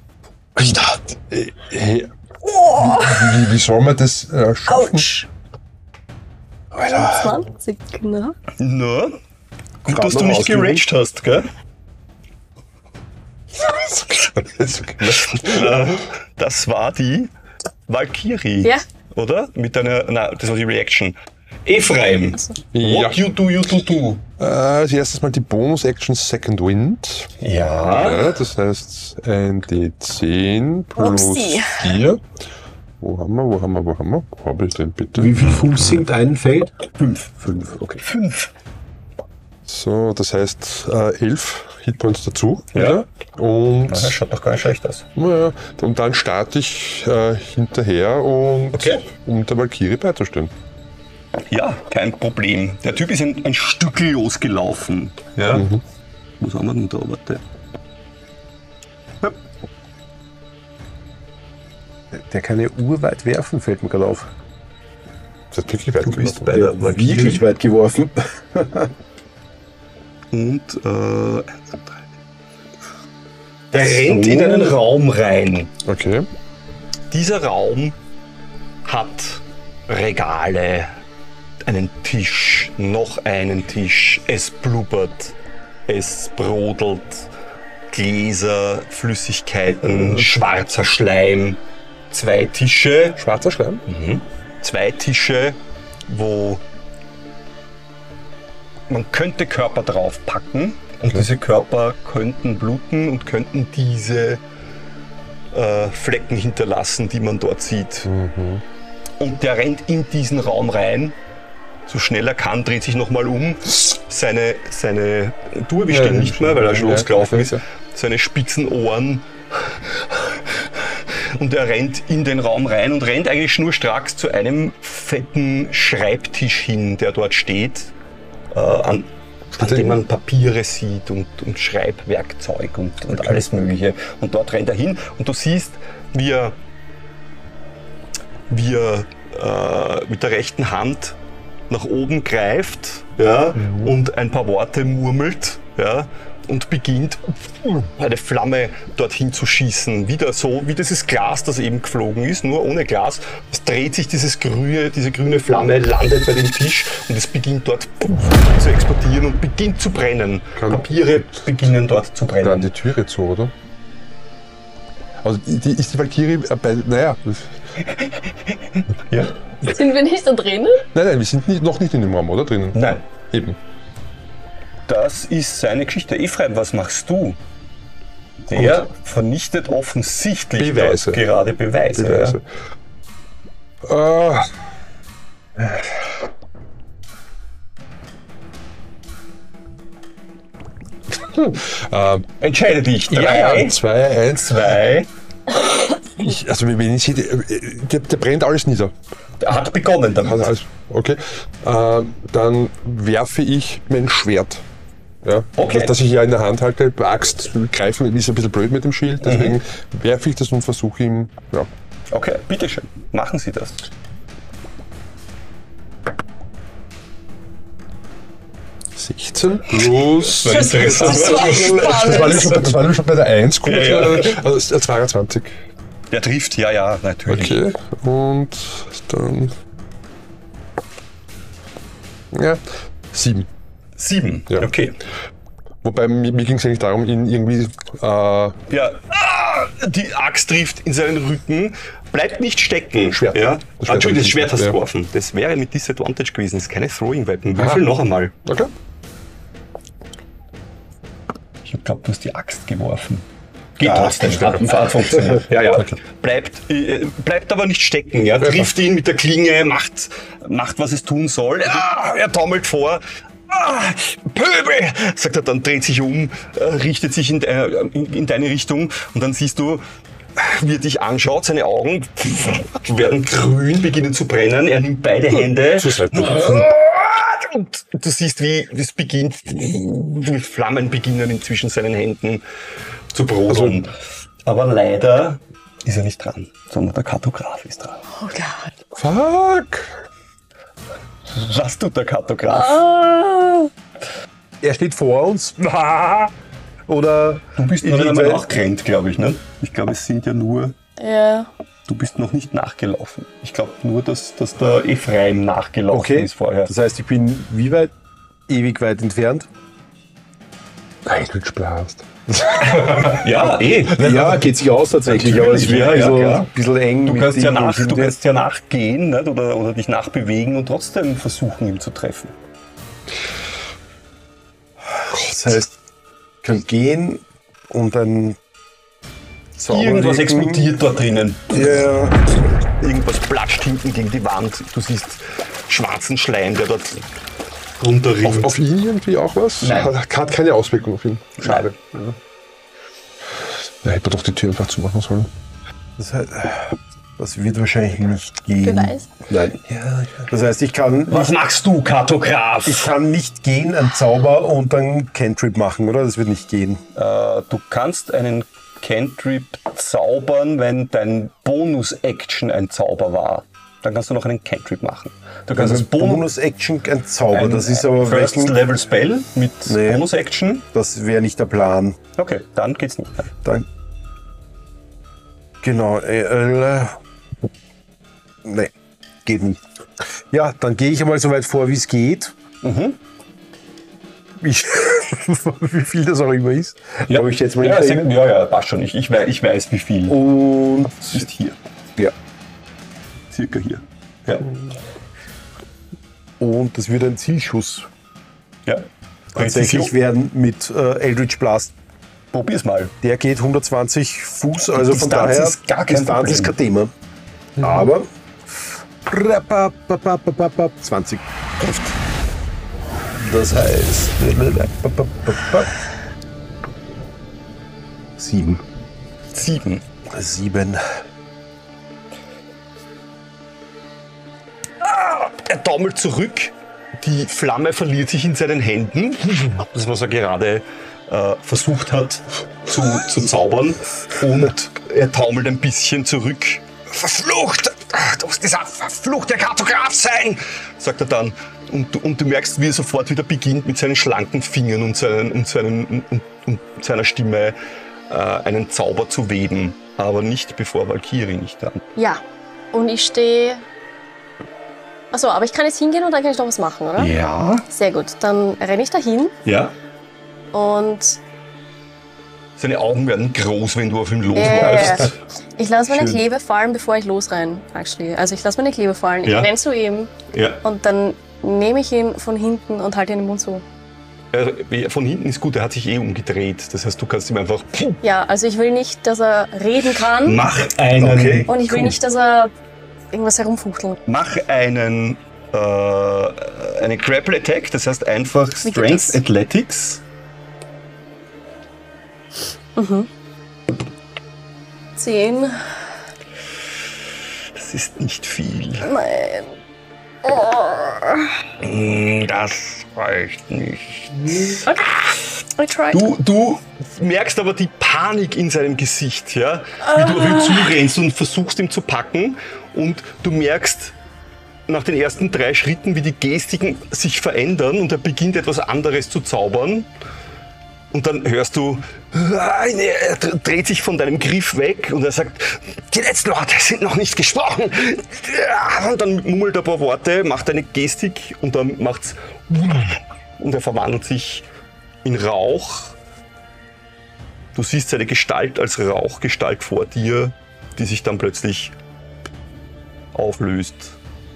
Wie soll man das schaffen? Autsch. 20, ne? Na, gut, dass du nicht geraged hast, gell? Das war die Valkyrie, ja. Oder? Mit deiner, nein, das war die Reaction. Ephraim, what you do. Als erstes mal die Bonus-Action Second Wind. Ja. Das heißt ein D10 plus 4. Wo haben wir? Wo habe ich denn bitte? Wie viel Fuß sind ein Feld? 5. 5, okay. 5. So, das heißt 11 Hitpoints dazu. Ja. Und Das schaut doch gar nicht schlecht aus. naja, und dann starte ich hinterher, um der Valkyrie beizustehen. Ja, kein Problem. Der Typ ist ein Stück losgelaufen. Ja. Was haben wir denn da? Warte. Der kann ja urweit werfen, fällt mir gerade auf. Das hat wirklich weit Du bist geworfen. bei der Valkyrie. Wirklich weit geworfen. Und 1, 2, 3. Der rennt in einen Raum rein. Okay. Dieser Raum hat Regale, einen Tisch, noch einen Tisch. Es blubbert, es brodelt, Gläser, Flüssigkeiten, schwarzer Schleim. 2 Tische. Schwarzer Schleim? 2 Tische, wo man könnte Körper draufpacken und diese Körper könnten bluten und könnten diese Flecken hinterlassen, die man dort sieht. Und der rennt in diesen Raum rein, so schnell er kann, dreht sich nochmal um. Seine du erwischt ihn nicht mehr, weil er schon losgelaufen ist. Seine spitzen Ohren. Und er rennt in den Raum rein und rennt eigentlich schnurstracks zu einem fetten Schreibtisch hin, der dort steht, an dem man Papiere sieht und Schreibwerkzeug und alles Mögliche. Und dort rennt er hin und du siehst, wie er mit der rechten Hand nach oben greift, ja, und ein paar Worte murmelt, ja, und beginnt eine Flamme dorthin zu schießen. Wieder so wie dieses Glas, das eben geflogen ist, nur ohne Glas. Es dreht sich diese grüne Flamme, landet bei dem Tisch und es beginnt dort zu explodieren und beginnt zu brennen. Papiere beginnen dort zu brennen. Dann die Türe zu, oder? Also ist die Valkyrie naja. Ja. Sind wir nicht da drinnen? Nein, wir sind noch nicht in dem Raum, oder? Drinnen? Nein. Eben. Das ist seine Geschichte. Ephraim, was machst du? Der vernichtet offensichtlich Beweise. Gerade Beweise. Entscheide dich. 3, 2, 1, 2. Also wenn ich sehe, der brennt alles nieder. Hat begonnen damit. Okay. Dann werfe ich mein Schwert Ja. Okay. Dass ich ja in der Hand halte, Axt greifen ist ein bisschen blöd mit dem Schild, deswegen werfe ich das und versuche ihm. Ja. Okay, bitteschön. Machen Sie das. Plus. Das war nämlich schon bei der 1 gut. Ja. Also 22. Der trifft, ja, natürlich. Okay. Und dann. Ja. 7. 7, Ja. okay. Wobei mir ging es eigentlich darum, ihn irgendwie. Ja, die Axt trifft in seinen Rücken, bleibt nicht stecken. Schwert. Ja. Entschuldigung, das Schwert hast du Ja. geworfen. Das wäre mit Disadvantage gewesen, das ist keine Throwing Weapon. Würfel noch einmal. Okay. Ich glaube, du hast die Axt geworfen. Geht trotzdem. Hat funktioniert. Ja. Okay. Bleibt aber nicht stecken. Ja. Trifft ihn mit der Klinge, macht, was es tun soll. Er taumelt vor. Pöbel! Sagt er dann, dreht sich um, richtet sich in deine Richtung und dann siehst du, wie er dich anschaut, seine Augen werden grün, beginnen zu brennen, er nimmt beide Hände und du siehst, wie es beginnt, wie Flammen beginnen zwischen seinen Händen zu brodeln. Aber leider ist er nicht dran, sondern der Kartograf ist dran. Oh Gott. Fuck! Was tut der Kartograf? Er steht vor uns. Oder Du bist noch nicht einmal nachgerannt, glaube ich. Ne? Ich glaube, es sind ja nur... Ja. Du bist noch nicht nachgelaufen. Ich glaube nur, dass der Ephraim nachgelaufen ist vorher. Das heißt, ich bin wie weit? Ewig weit entfernt. Eldritch Blast. Ja, Ja, geht sich aus tatsächlich, aber es wäre ja, so klar. ein bisschen eng. Du mit kannst Dingen ja und du Hinde. kannst ja nachgehen, nicht? Oder dich nachbewegen und trotzdem versuchen, ihn zu treffen. Das heißt, ich kann gehen und dann Irgendwas explodiert da drinnen. Ja. Irgendwas platscht hinten gegen die Wand. Du siehst schwarzen Schleim, der dort runterrinnt. Auf ihn irgendwie auch was? Nein. Hat keine Auswirkung auf ihn. Schade. Ja. Da hätte man doch die Tür einfach zumachen sollen. Das wird wahrscheinlich nicht gehen. Beweis? Nein. Das heißt, ich kann Was machst du, Kartograf? Ich kann nicht gehen, ein Zauber und dann Cantrip machen, oder? Das wird nicht gehen. Du kannst einen Cantrip zaubern, wenn dein Bonus-Action ein Zauber war. Dann kannst du noch einen Cantrip machen. Du kannst Also als Bonus Bonus-Action ein Zauber, das ist aber First-Level-Spell mit Nee. Bonus-Action. Das wäre nicht der Plan. Okay, dann geht's nicht. Dann. Genau. Nee, geht nicht. Ja, dann gehe ich einmal so weit vor, wie es geht. Wie viel das auch immer ist. Aber ich schätze mal Ja, hinter ihm. ja, passt schon. Ich weiß, wie viel. Und Das ist hier. ja. Circa hier. Ja. Und das wird ein Zielschuss Ja. tatsächlich werden mit Eldritch Blast. Probier's mal. Der geht 120 Fuß, also von Distanz daher ist gar kein Distanz ist kein Thema. Aber 20. Das heißt 7. 7. 7. Er taumelt zurück. Die Flamme verliert sich in seinen Händen. Das, was er gerade versucht hat zu zaubern. Und er taumelt ein bisschen zurück. Verflucht! Du musst dieser verfluchte Kartograf sein! Sagt er dann. Und du merkst, wie er sofort wieder beginnt, mit seinen schlanken Fingern und seiner Stimme einen Zauber zu weben. Aber nicht bevor Valkyrie nicht dann. Ja. Und ich stehe. Achso, aber ich kann jetzt hingehen und dann kann ich noch was machen, oder? Ja. Sehr gut. Dann renne ich dahin Ja. und Seine Augen werden groß, wenn du auf ihn ja. losläufst. Ich lasse meine Schön. Klebe fallen, bevor ich losrenne, actually. Also ich lasse meine Klebe fallen, Ja. ich renne zu ihm Ja. und dann nehme ich ihn von hinten und halte ihn im Mund zu. Also, von hinten ist gut, er hat sich eh umgedreht. Das heißt, du kannst ihm einfach. Ja, also ich will nicht, dass er reden kann Mach einen. Okay. und ich will nicht, dass er irgendwas herumfuchtelt. Mach einen. Eine Grapple Attack, das heißt einfach Wie geht Strength das? Athletics. 10. Das ist nicht viel. Nein. Das reicht nicht. Okay, I tried. Du merkst aber die Panik in seinem Gesicht, ja? Wie du auf ihn zurennst und versuchst, ihn zu packen. Und du merkst nach den ersten 3 Schritten, wie die Gestiken sich verändern und er beginnt etwas anderes zu zaubern. Und dann hörst du, er dreht sich von deinem Griff weg und er sagt, die letzten Worte sind noch nicht gesprochen. Und dann murmelt er ein paar Worte, macht eine Gestik und dann macht's und er verwandelt sich in Rauch. Du siehst seine Gestalt als Rauchgestalt vor dir, die sich dann plötzlich auflöst.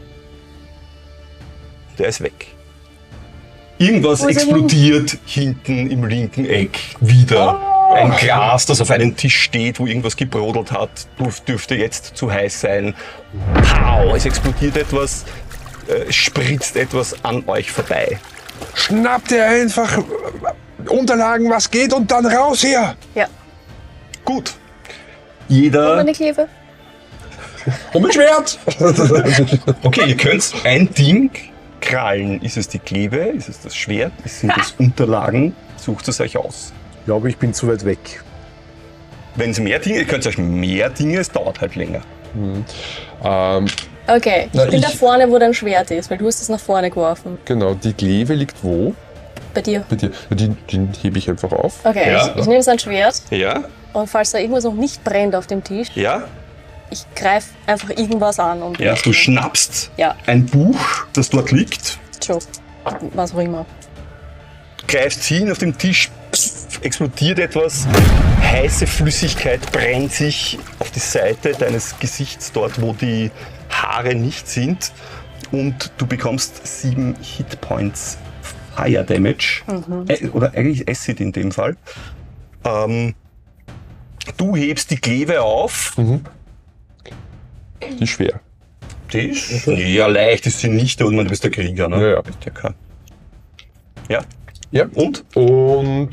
Der ist weg. Irgendwas explodiert hinten im linken Eck wieder. Ein Glas, das auf einem Tisch steht, wo irgendwas gebrodelt hat, dürfte jetzt zu heiß sein. Pow! Es explodiert etwas, spritzt etwas an euch vorbei. Schnappt ihr einfach Unterlagen, was geht, und dann raus hier! Ja. Gut. Und Jeder. meine Klebe. Und mit Schwert! Okay, ihr könnt ein Ding krallen. Ist es die Klebe? Ist es das Schwert? Sind es Unterlagen? Sucht es euch aus. Ich glaube, ich bin zu weit weg. Wenn es mehr Dinge, ihr könnt euch mehr Dinge, es dauert halt länger. Okay, ich bin da vorne, wo dein Schwert ist, weil du hast es nach vorne geworfen. Genau, die Kleve liegt wo? Bei dir. Bei dir. Den hebe ich einfach auf. Okay, Ja. ich nehme sein Schwert Ja? und falls da irgendwas noch nicht brennt auf dem Tisch, Ja? ich greife einfach irgendwas an. Und Ja, du schnappst Ja. ein Buch, das dort liegt, Joe, was auch immer. greifst hin auf dem Tisch, pst, explodiert etwas, heiße Flüssigkeit brennt sich auf die Seite deines Gesichts, dort wo die Haare nicht sind, und du bekommst 7 Hitpoints Fire Damage, oder eigentlich Acid in dem Fall. Du hebst die Kleve auf. Die ist schwer. Die ist, ja, leicht ist sie nicht, und du bist der Krieger, ne? Ja, ja. Bist ja kein- Ja. Ja. Und? Und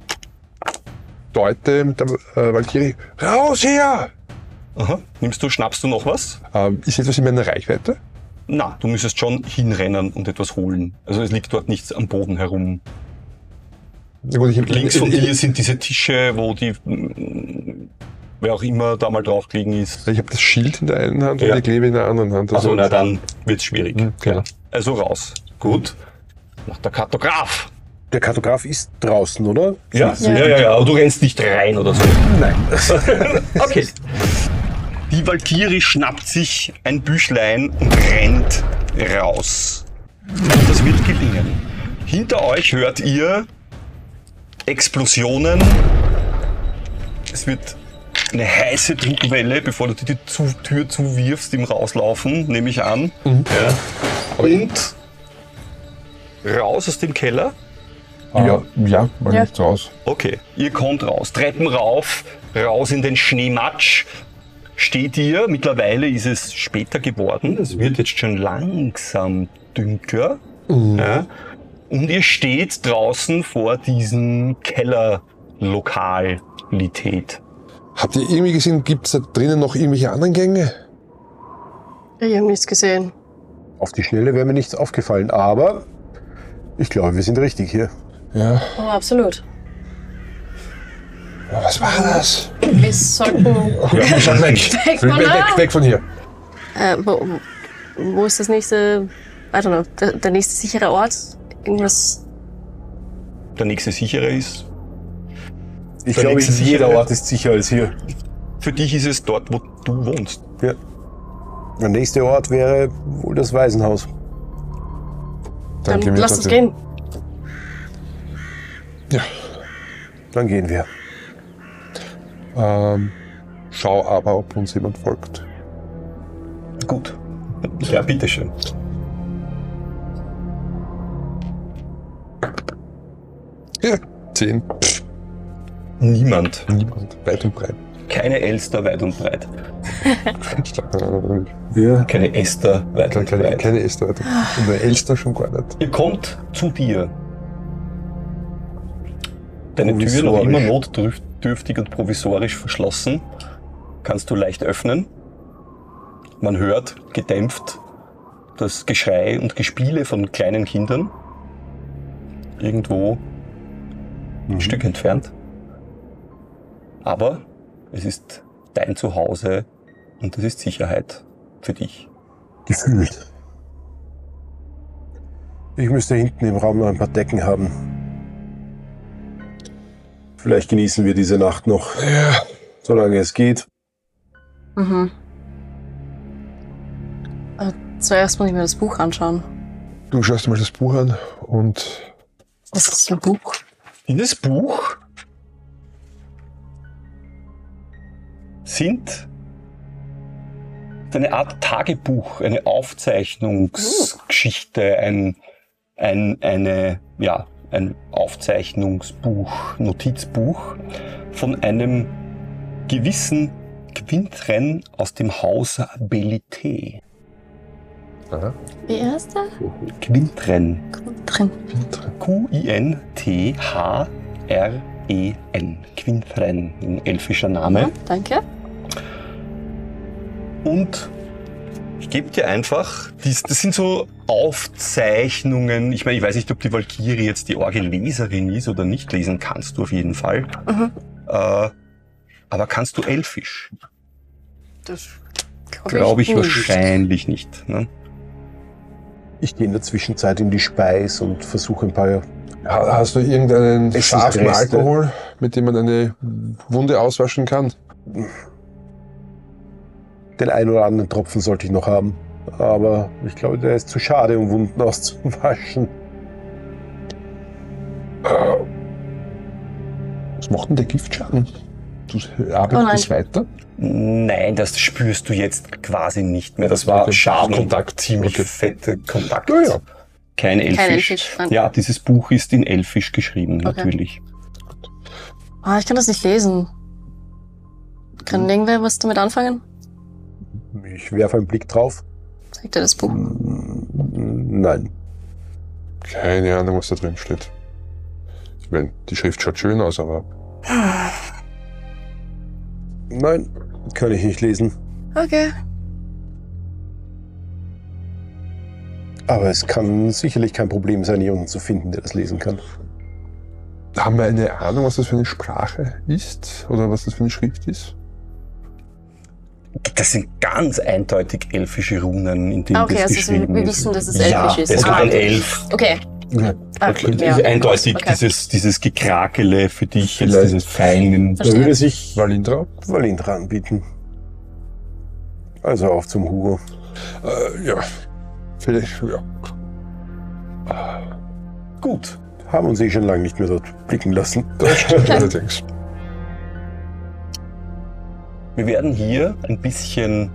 deute mit der Valkyrie, raus hier! Aha. Schnappst du noch was? Ist etwas in meiner Reichweite? Na, du müsstest schon hinrennen und etwas holen. Also es liegt dort nichts am Boden herum. Ja, gut, Links von dir sind diese Tische, wo die, wer auch immer da mal drauf gelegen ist. Ich habe das Schild in der einen Hand Ja. und die Klebe in der anderen Hand. Also na, dann wird's schwierig. Genau. Also raus. Gut. Nach der Kartograf. Der Kartograf ist draußen, oder? Ja, aber du rennst nicht rein oder so. Nein. Okay. Die Valkyrie schnappt sich ein Büchlein und rennt raus. Und das wird gelingen. Hinter euch hört ihr Explosionen. Es wird eine heiße Druckwelle, bevor du die Tür zuwirfst im Rauslaufen, nehme ich an. Ja. Und raus aus dem Keller. Ja, mal Ja. nicht raus. Okay, ihr kommt raus, Treppen rauf, raus in den Schneematsch. Steht ihr, mittlerweile ist es später geworden, es wird jetzt schon langsam dunkler. Ja, und ihr steht draußen vor diesem Kellerlokalität. Habt ihr irgendwie gesehen, gibt es da drinnen noch irgendwelche anderen Gänge? Ich habe nichts gesehen. Auf die Schnelle wäre mir nichts aufgefallen, aber ich glaube, wir sind richtig hier. Ja. Oh, absolut. Oh, was war das? Wir sollten Ja, schon weg. Weg von da. Weg von hier. Wo ist das nächste, I don't know, der nächste sichere Ort? Irgendwas. Der nächste sichere ist, Ich Der glaube, nächste jeder sichere- Ort ist sicher als hier. für dich ist es dort, wo du wohnst. Ja. Der nächste Ort wäre wohl das Waisenhaus. Dann gehen wir lass uns dorthin. gehen. Ja. Dann gehen wir. Schau aber, ob uns jemand folgt. Gut. Ja, bitteschön. Ja. 10. Niemand. Niemand. Weit und breit. Keine Elster weit und breit. Ja. Keine Esther weit und breit. Keine Esther. Und der Elster schon gar nicht. Ihr kommt zu dir. Deine Tür noch Provisorisch. immer notdürftig und provisorisch verschlossen. Kannst du leicht öffnen. Man hört gedämpft das Geschrei und Gespiele von kleinen Kindern. Irgendwo ein Stück entfernt. Aber es ist dein Zuhause und es ist Sicherheit für dich. Gefühlt. Ich müsste hinten im Raum noch ein paar Decken haben. Vielleicht genießen wir diese Nacht noch, solange es geht. Mhm. Zuerst muss ich mir das Buch anschauen. Du schaust dir mal das Buch an und... Was ist ein Buch? Dieses Buch sind eine Art Tagebuch, eine Aufzeichnungsgeschichte, ein Aufzeichnungsbuch, Notizbuch von einem gewissen Quintren aus dem Haus Belité. Aha. Wie heißt der? Quintren. Drin. Q-I-N-T-H-R-E-N. Quintren, ein elfischer Name. Ja, danke. Und ich gebe dir einfach, das sind so Aufzeichnungen. Ich meine, ich weiß nicht, ob die Valkyrie jetzt die Orgelleserin ist oder nicht. Lesen kannst du auf jeden Fall. Mhm. Aber kannst du Elfisch? Das Glaube ich nicht. wahrscheinlich nicht. Ne? Ich gehe in der Zwischenzeit in die Speis und versuche ein paar... Hast du irgendeinen scharfen Essensreste. Alkohol, mit dem man eine Wunde auswaschen kann? Den einen oder anderen Tropfen sollte ich noch haben. Aber ich glaube, der ist zu schade, um Wunden auszuwaschen. Was macht denn der Giftschaden? Du arbeitest weiter? Nein, das spürst du jetzt quasi nicht mehr. Das war Schadenkontakt, ziemlich fette Kontakt. Ja, ja. Kein Elfisch. Kein Elfisch, nein. Ja, dieses Buch ist in Elfisch geschrieben, natürlich. Ich kann das nicht lesen. Kann irgendwer was damit anfangen? Ich werfe einen Blick drauf. Zeigt dir das Buch? Nein. Keine Ahnung, was da drin steht. Ich meine, die Schrift schaut schön aus, aber... Nein, kann ich nicht lesen. Okay. Aber es kann sicherlich kein Problem sein, jemanden zu finden, der das lesen kann. Haben wir eine Ahnung, was das für eine Sprache ist? Oder was das für eine Schrift ist? Das sind ganz eindeutig elfische Runen, in denen das geschrieben wir ist. wissen, dass es elfisch ist. Es war ein Elf. Okay. Eindeutig Okay. dieses Gekrakele für dich, jetzt Vielleicht. dieses Feinen. Da Verstehe. würde sich Valindra? Valindra anbieten. Also auf zum Hugo. Ja. Vielleicht, ja. Gut. Haben uns schon lange nicht mehr dort blicken lassen. Das stimmt allerdings. Wir werden hier ein bisschen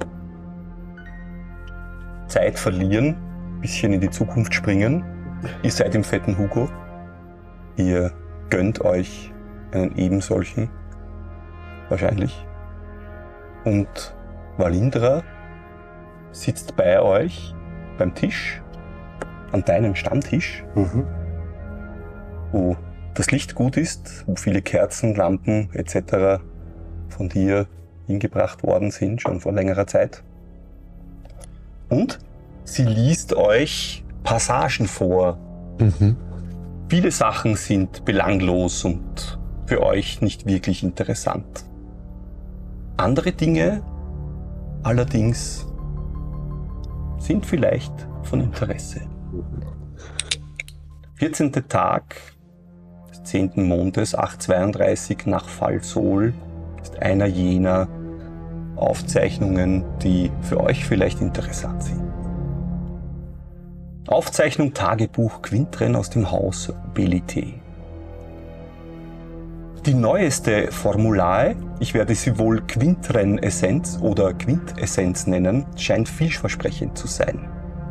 Zeit verlieren, ein bisschen in die Zukunft springen. Ihr seid im fetten Hugo. Ihr gönnt euch einen ebensolchen. Wahrscheinlich. Und Valindra sitzt bei euch beim Tisch, an deinem Stammtisch, wo das Licht gut ist, wo viele Kerzen, Lampen etc. von dir hingebracht worden sind, schon vor längerer Zeit. Und sie liest euch Passagen vor. Viele Sachen sind belanglos und für euch nicht wirklich interessant. Andere Dinge allerdings sind vielleicht von Interesse. 14. Tag des 10. Mondes, 8:32 nach Fall Sol, ist einer jener Aufzeichnungen, die für euch vielleicht interessant sind. Aufzeichnung Tagebuch Quintren aus dem Haus Belité. Die neueste Formulae, ich werde sie wohl Quintren-Essenz oder Quintessenz nennen, scheint vielversprechend zu sein.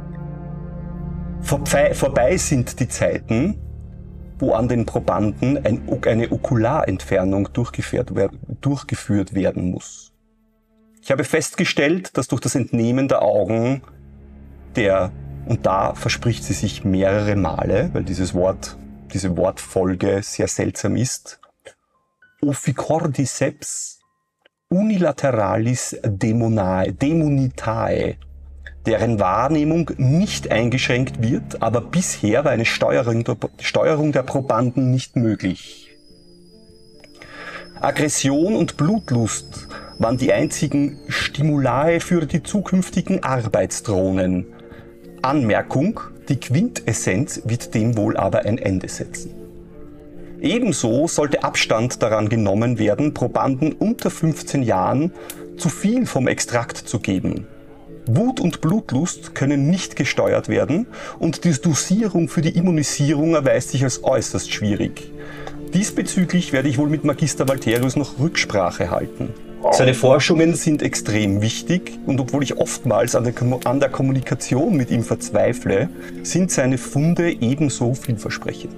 Vorbei sind die Zeiten, wo an den Probanden eine Okularentfernung durchgeführt werden muss. Ich habe festgestellt, dass durch das Entnehmen der Augen und da verspricht sie sich mehrere Male, weil diese Wortfolge sehr seltsam ist, Officordiceps unilateralis demonitae deren Wahrnehmung nicht eingeschränkt wird, aber bisher war eine Steuerung der Probanden nicht möglich. Aggression und Blutlust waren die einzigen Stimulae für die zukünftigen Arbeitsdrohnen. Anmerkung, die Quintessenz wird dem wohl aber ein Ende setzen. Ebenso sollte Abstand daran genommen werden, Probanden unter 15 Jahren zu viel vom Extrakt zu geben. Wut und Blutlust können nicht gesteuert werden und die Dosierung für die Immunisierung erweist sich als äußerst schwierig. Diesbezüglich werde ich wohl mit Magister Valterius noch Rücksprache halten. Seine Forschungen sind extrem wichtig und obwohl ich oftmals an der Kommunikation mit ihm verzweifle, sind seine Funde ebenso vielversprechend.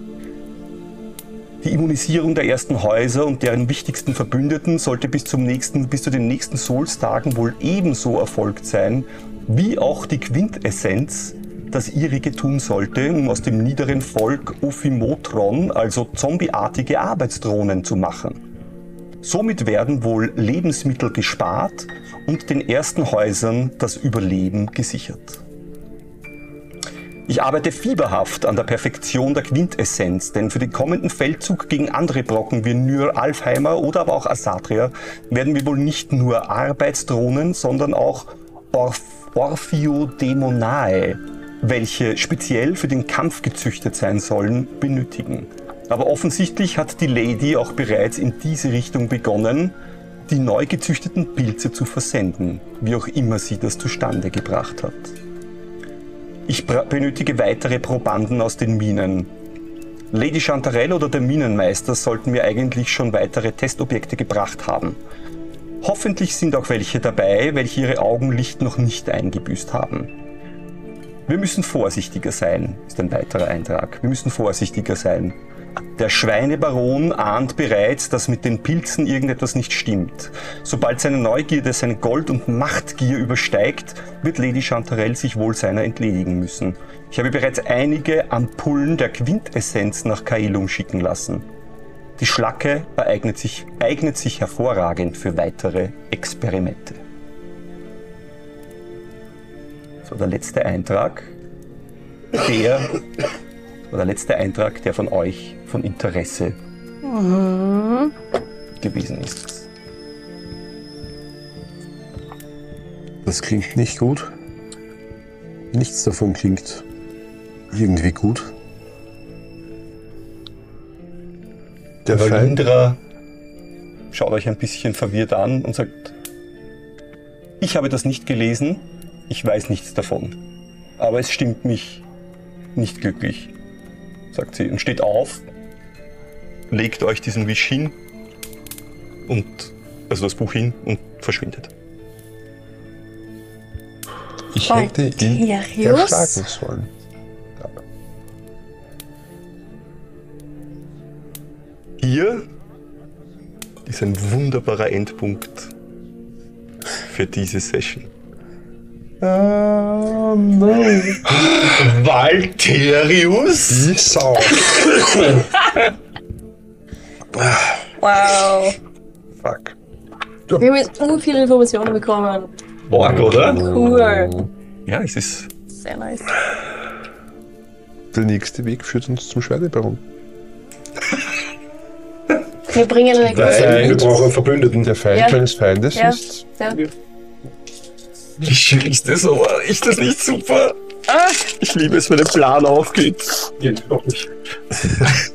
Die Immunisierung der ersten Häuser und deren wichtigsten Verbündeten sollte bis zu den nächsten Solstagen wohl ebenso erfolgt sein, wie auch die Quintessenz das ihrige tun sollte, um aus dem niederen Volk Ophimotron, also zombieartige Arbeitsdrohnen zu machen. Somit werden wohl Lebensmittel gespart und den ersten Häusern das Überleben gesichert. Ich arbeite fieberhaft an der Perfektion der Quintessenz, denn für den kommenden Feldzug gegen andere Brocken wie Nyr Alfheimer oder aber auch Asatria werden wir wohl nicht nur Arbeitsdrohnen, sondern auch Orphiodemonae, welche speziell für den Kampf gezüchtet sein sollen, benötigen. Aber offensichtlich hat die Lady auch bereits in diese Richtung begonnen, die neu gezüchteten Pilze zu versenden, wie auch immer sie das zustande gebracht hat. Ich benötige weitere Probanden aus den Minen. Lady Chantarelle oder der Minenmeister sollten mir eigentlich schon weitere Testobjekte gebracht haben. Hoffentlich sind auch welche dabei, welche ihre Augenlicht noch nicht eingebüßt haben. Wir müssen vorsichtiger sein, ist ein weiterer Eintrag. Wir müssen vorsichtiger sein. Der Schweinebaron ahnt bereits, dass mit den Pilzen irgendetwas nicht stimmt. Sobald seine Neugierde seine Gold- und Machtgier übersteigt, wird Lady Chantarelle sich wohl seiner entledigen müssen. Ich habe bereits einige Ampullen der Quintessenz nach Caelum schicken lassen. Die Schlacke eignet sich hervorragend für weitere Experimente. So, der letzte Eintrag, der von euch von Interesse gewesen ist. Das klingt nicht gut. Nichts davon klingt irgendwie gut. Der Valindra schaut euch ein bisschen verwirrt an und sagt, ich habe das nicht gelesen, ich weiß nichts davon, aber es stimmt mich nicht glücklich, sagt sie und steht auf, legt euch diesen Wisch hin und also das Buch hin und verschwindet. Ich hätte ihn erschlagen sollen. Hier ist ein wunderbarer Endpunkt für diese Session. Oh no. Valterius? Die Sau. Wow. Fuck. Wir haben jetzt so viele Informationen bekommen. Borg, oder? Cool. Ja, es ist Sehr nice. Der nächste Weg führt uns zum Schweinebaron. Wir bringen eine Nein, wir brauchen einen Verbündeten. Der Feind meines Feindes ist... Ja. Wie schön ist das, aber ist das nicht super? Ich liebe es, wenn der Plan aufgeht. Geht auch nicht.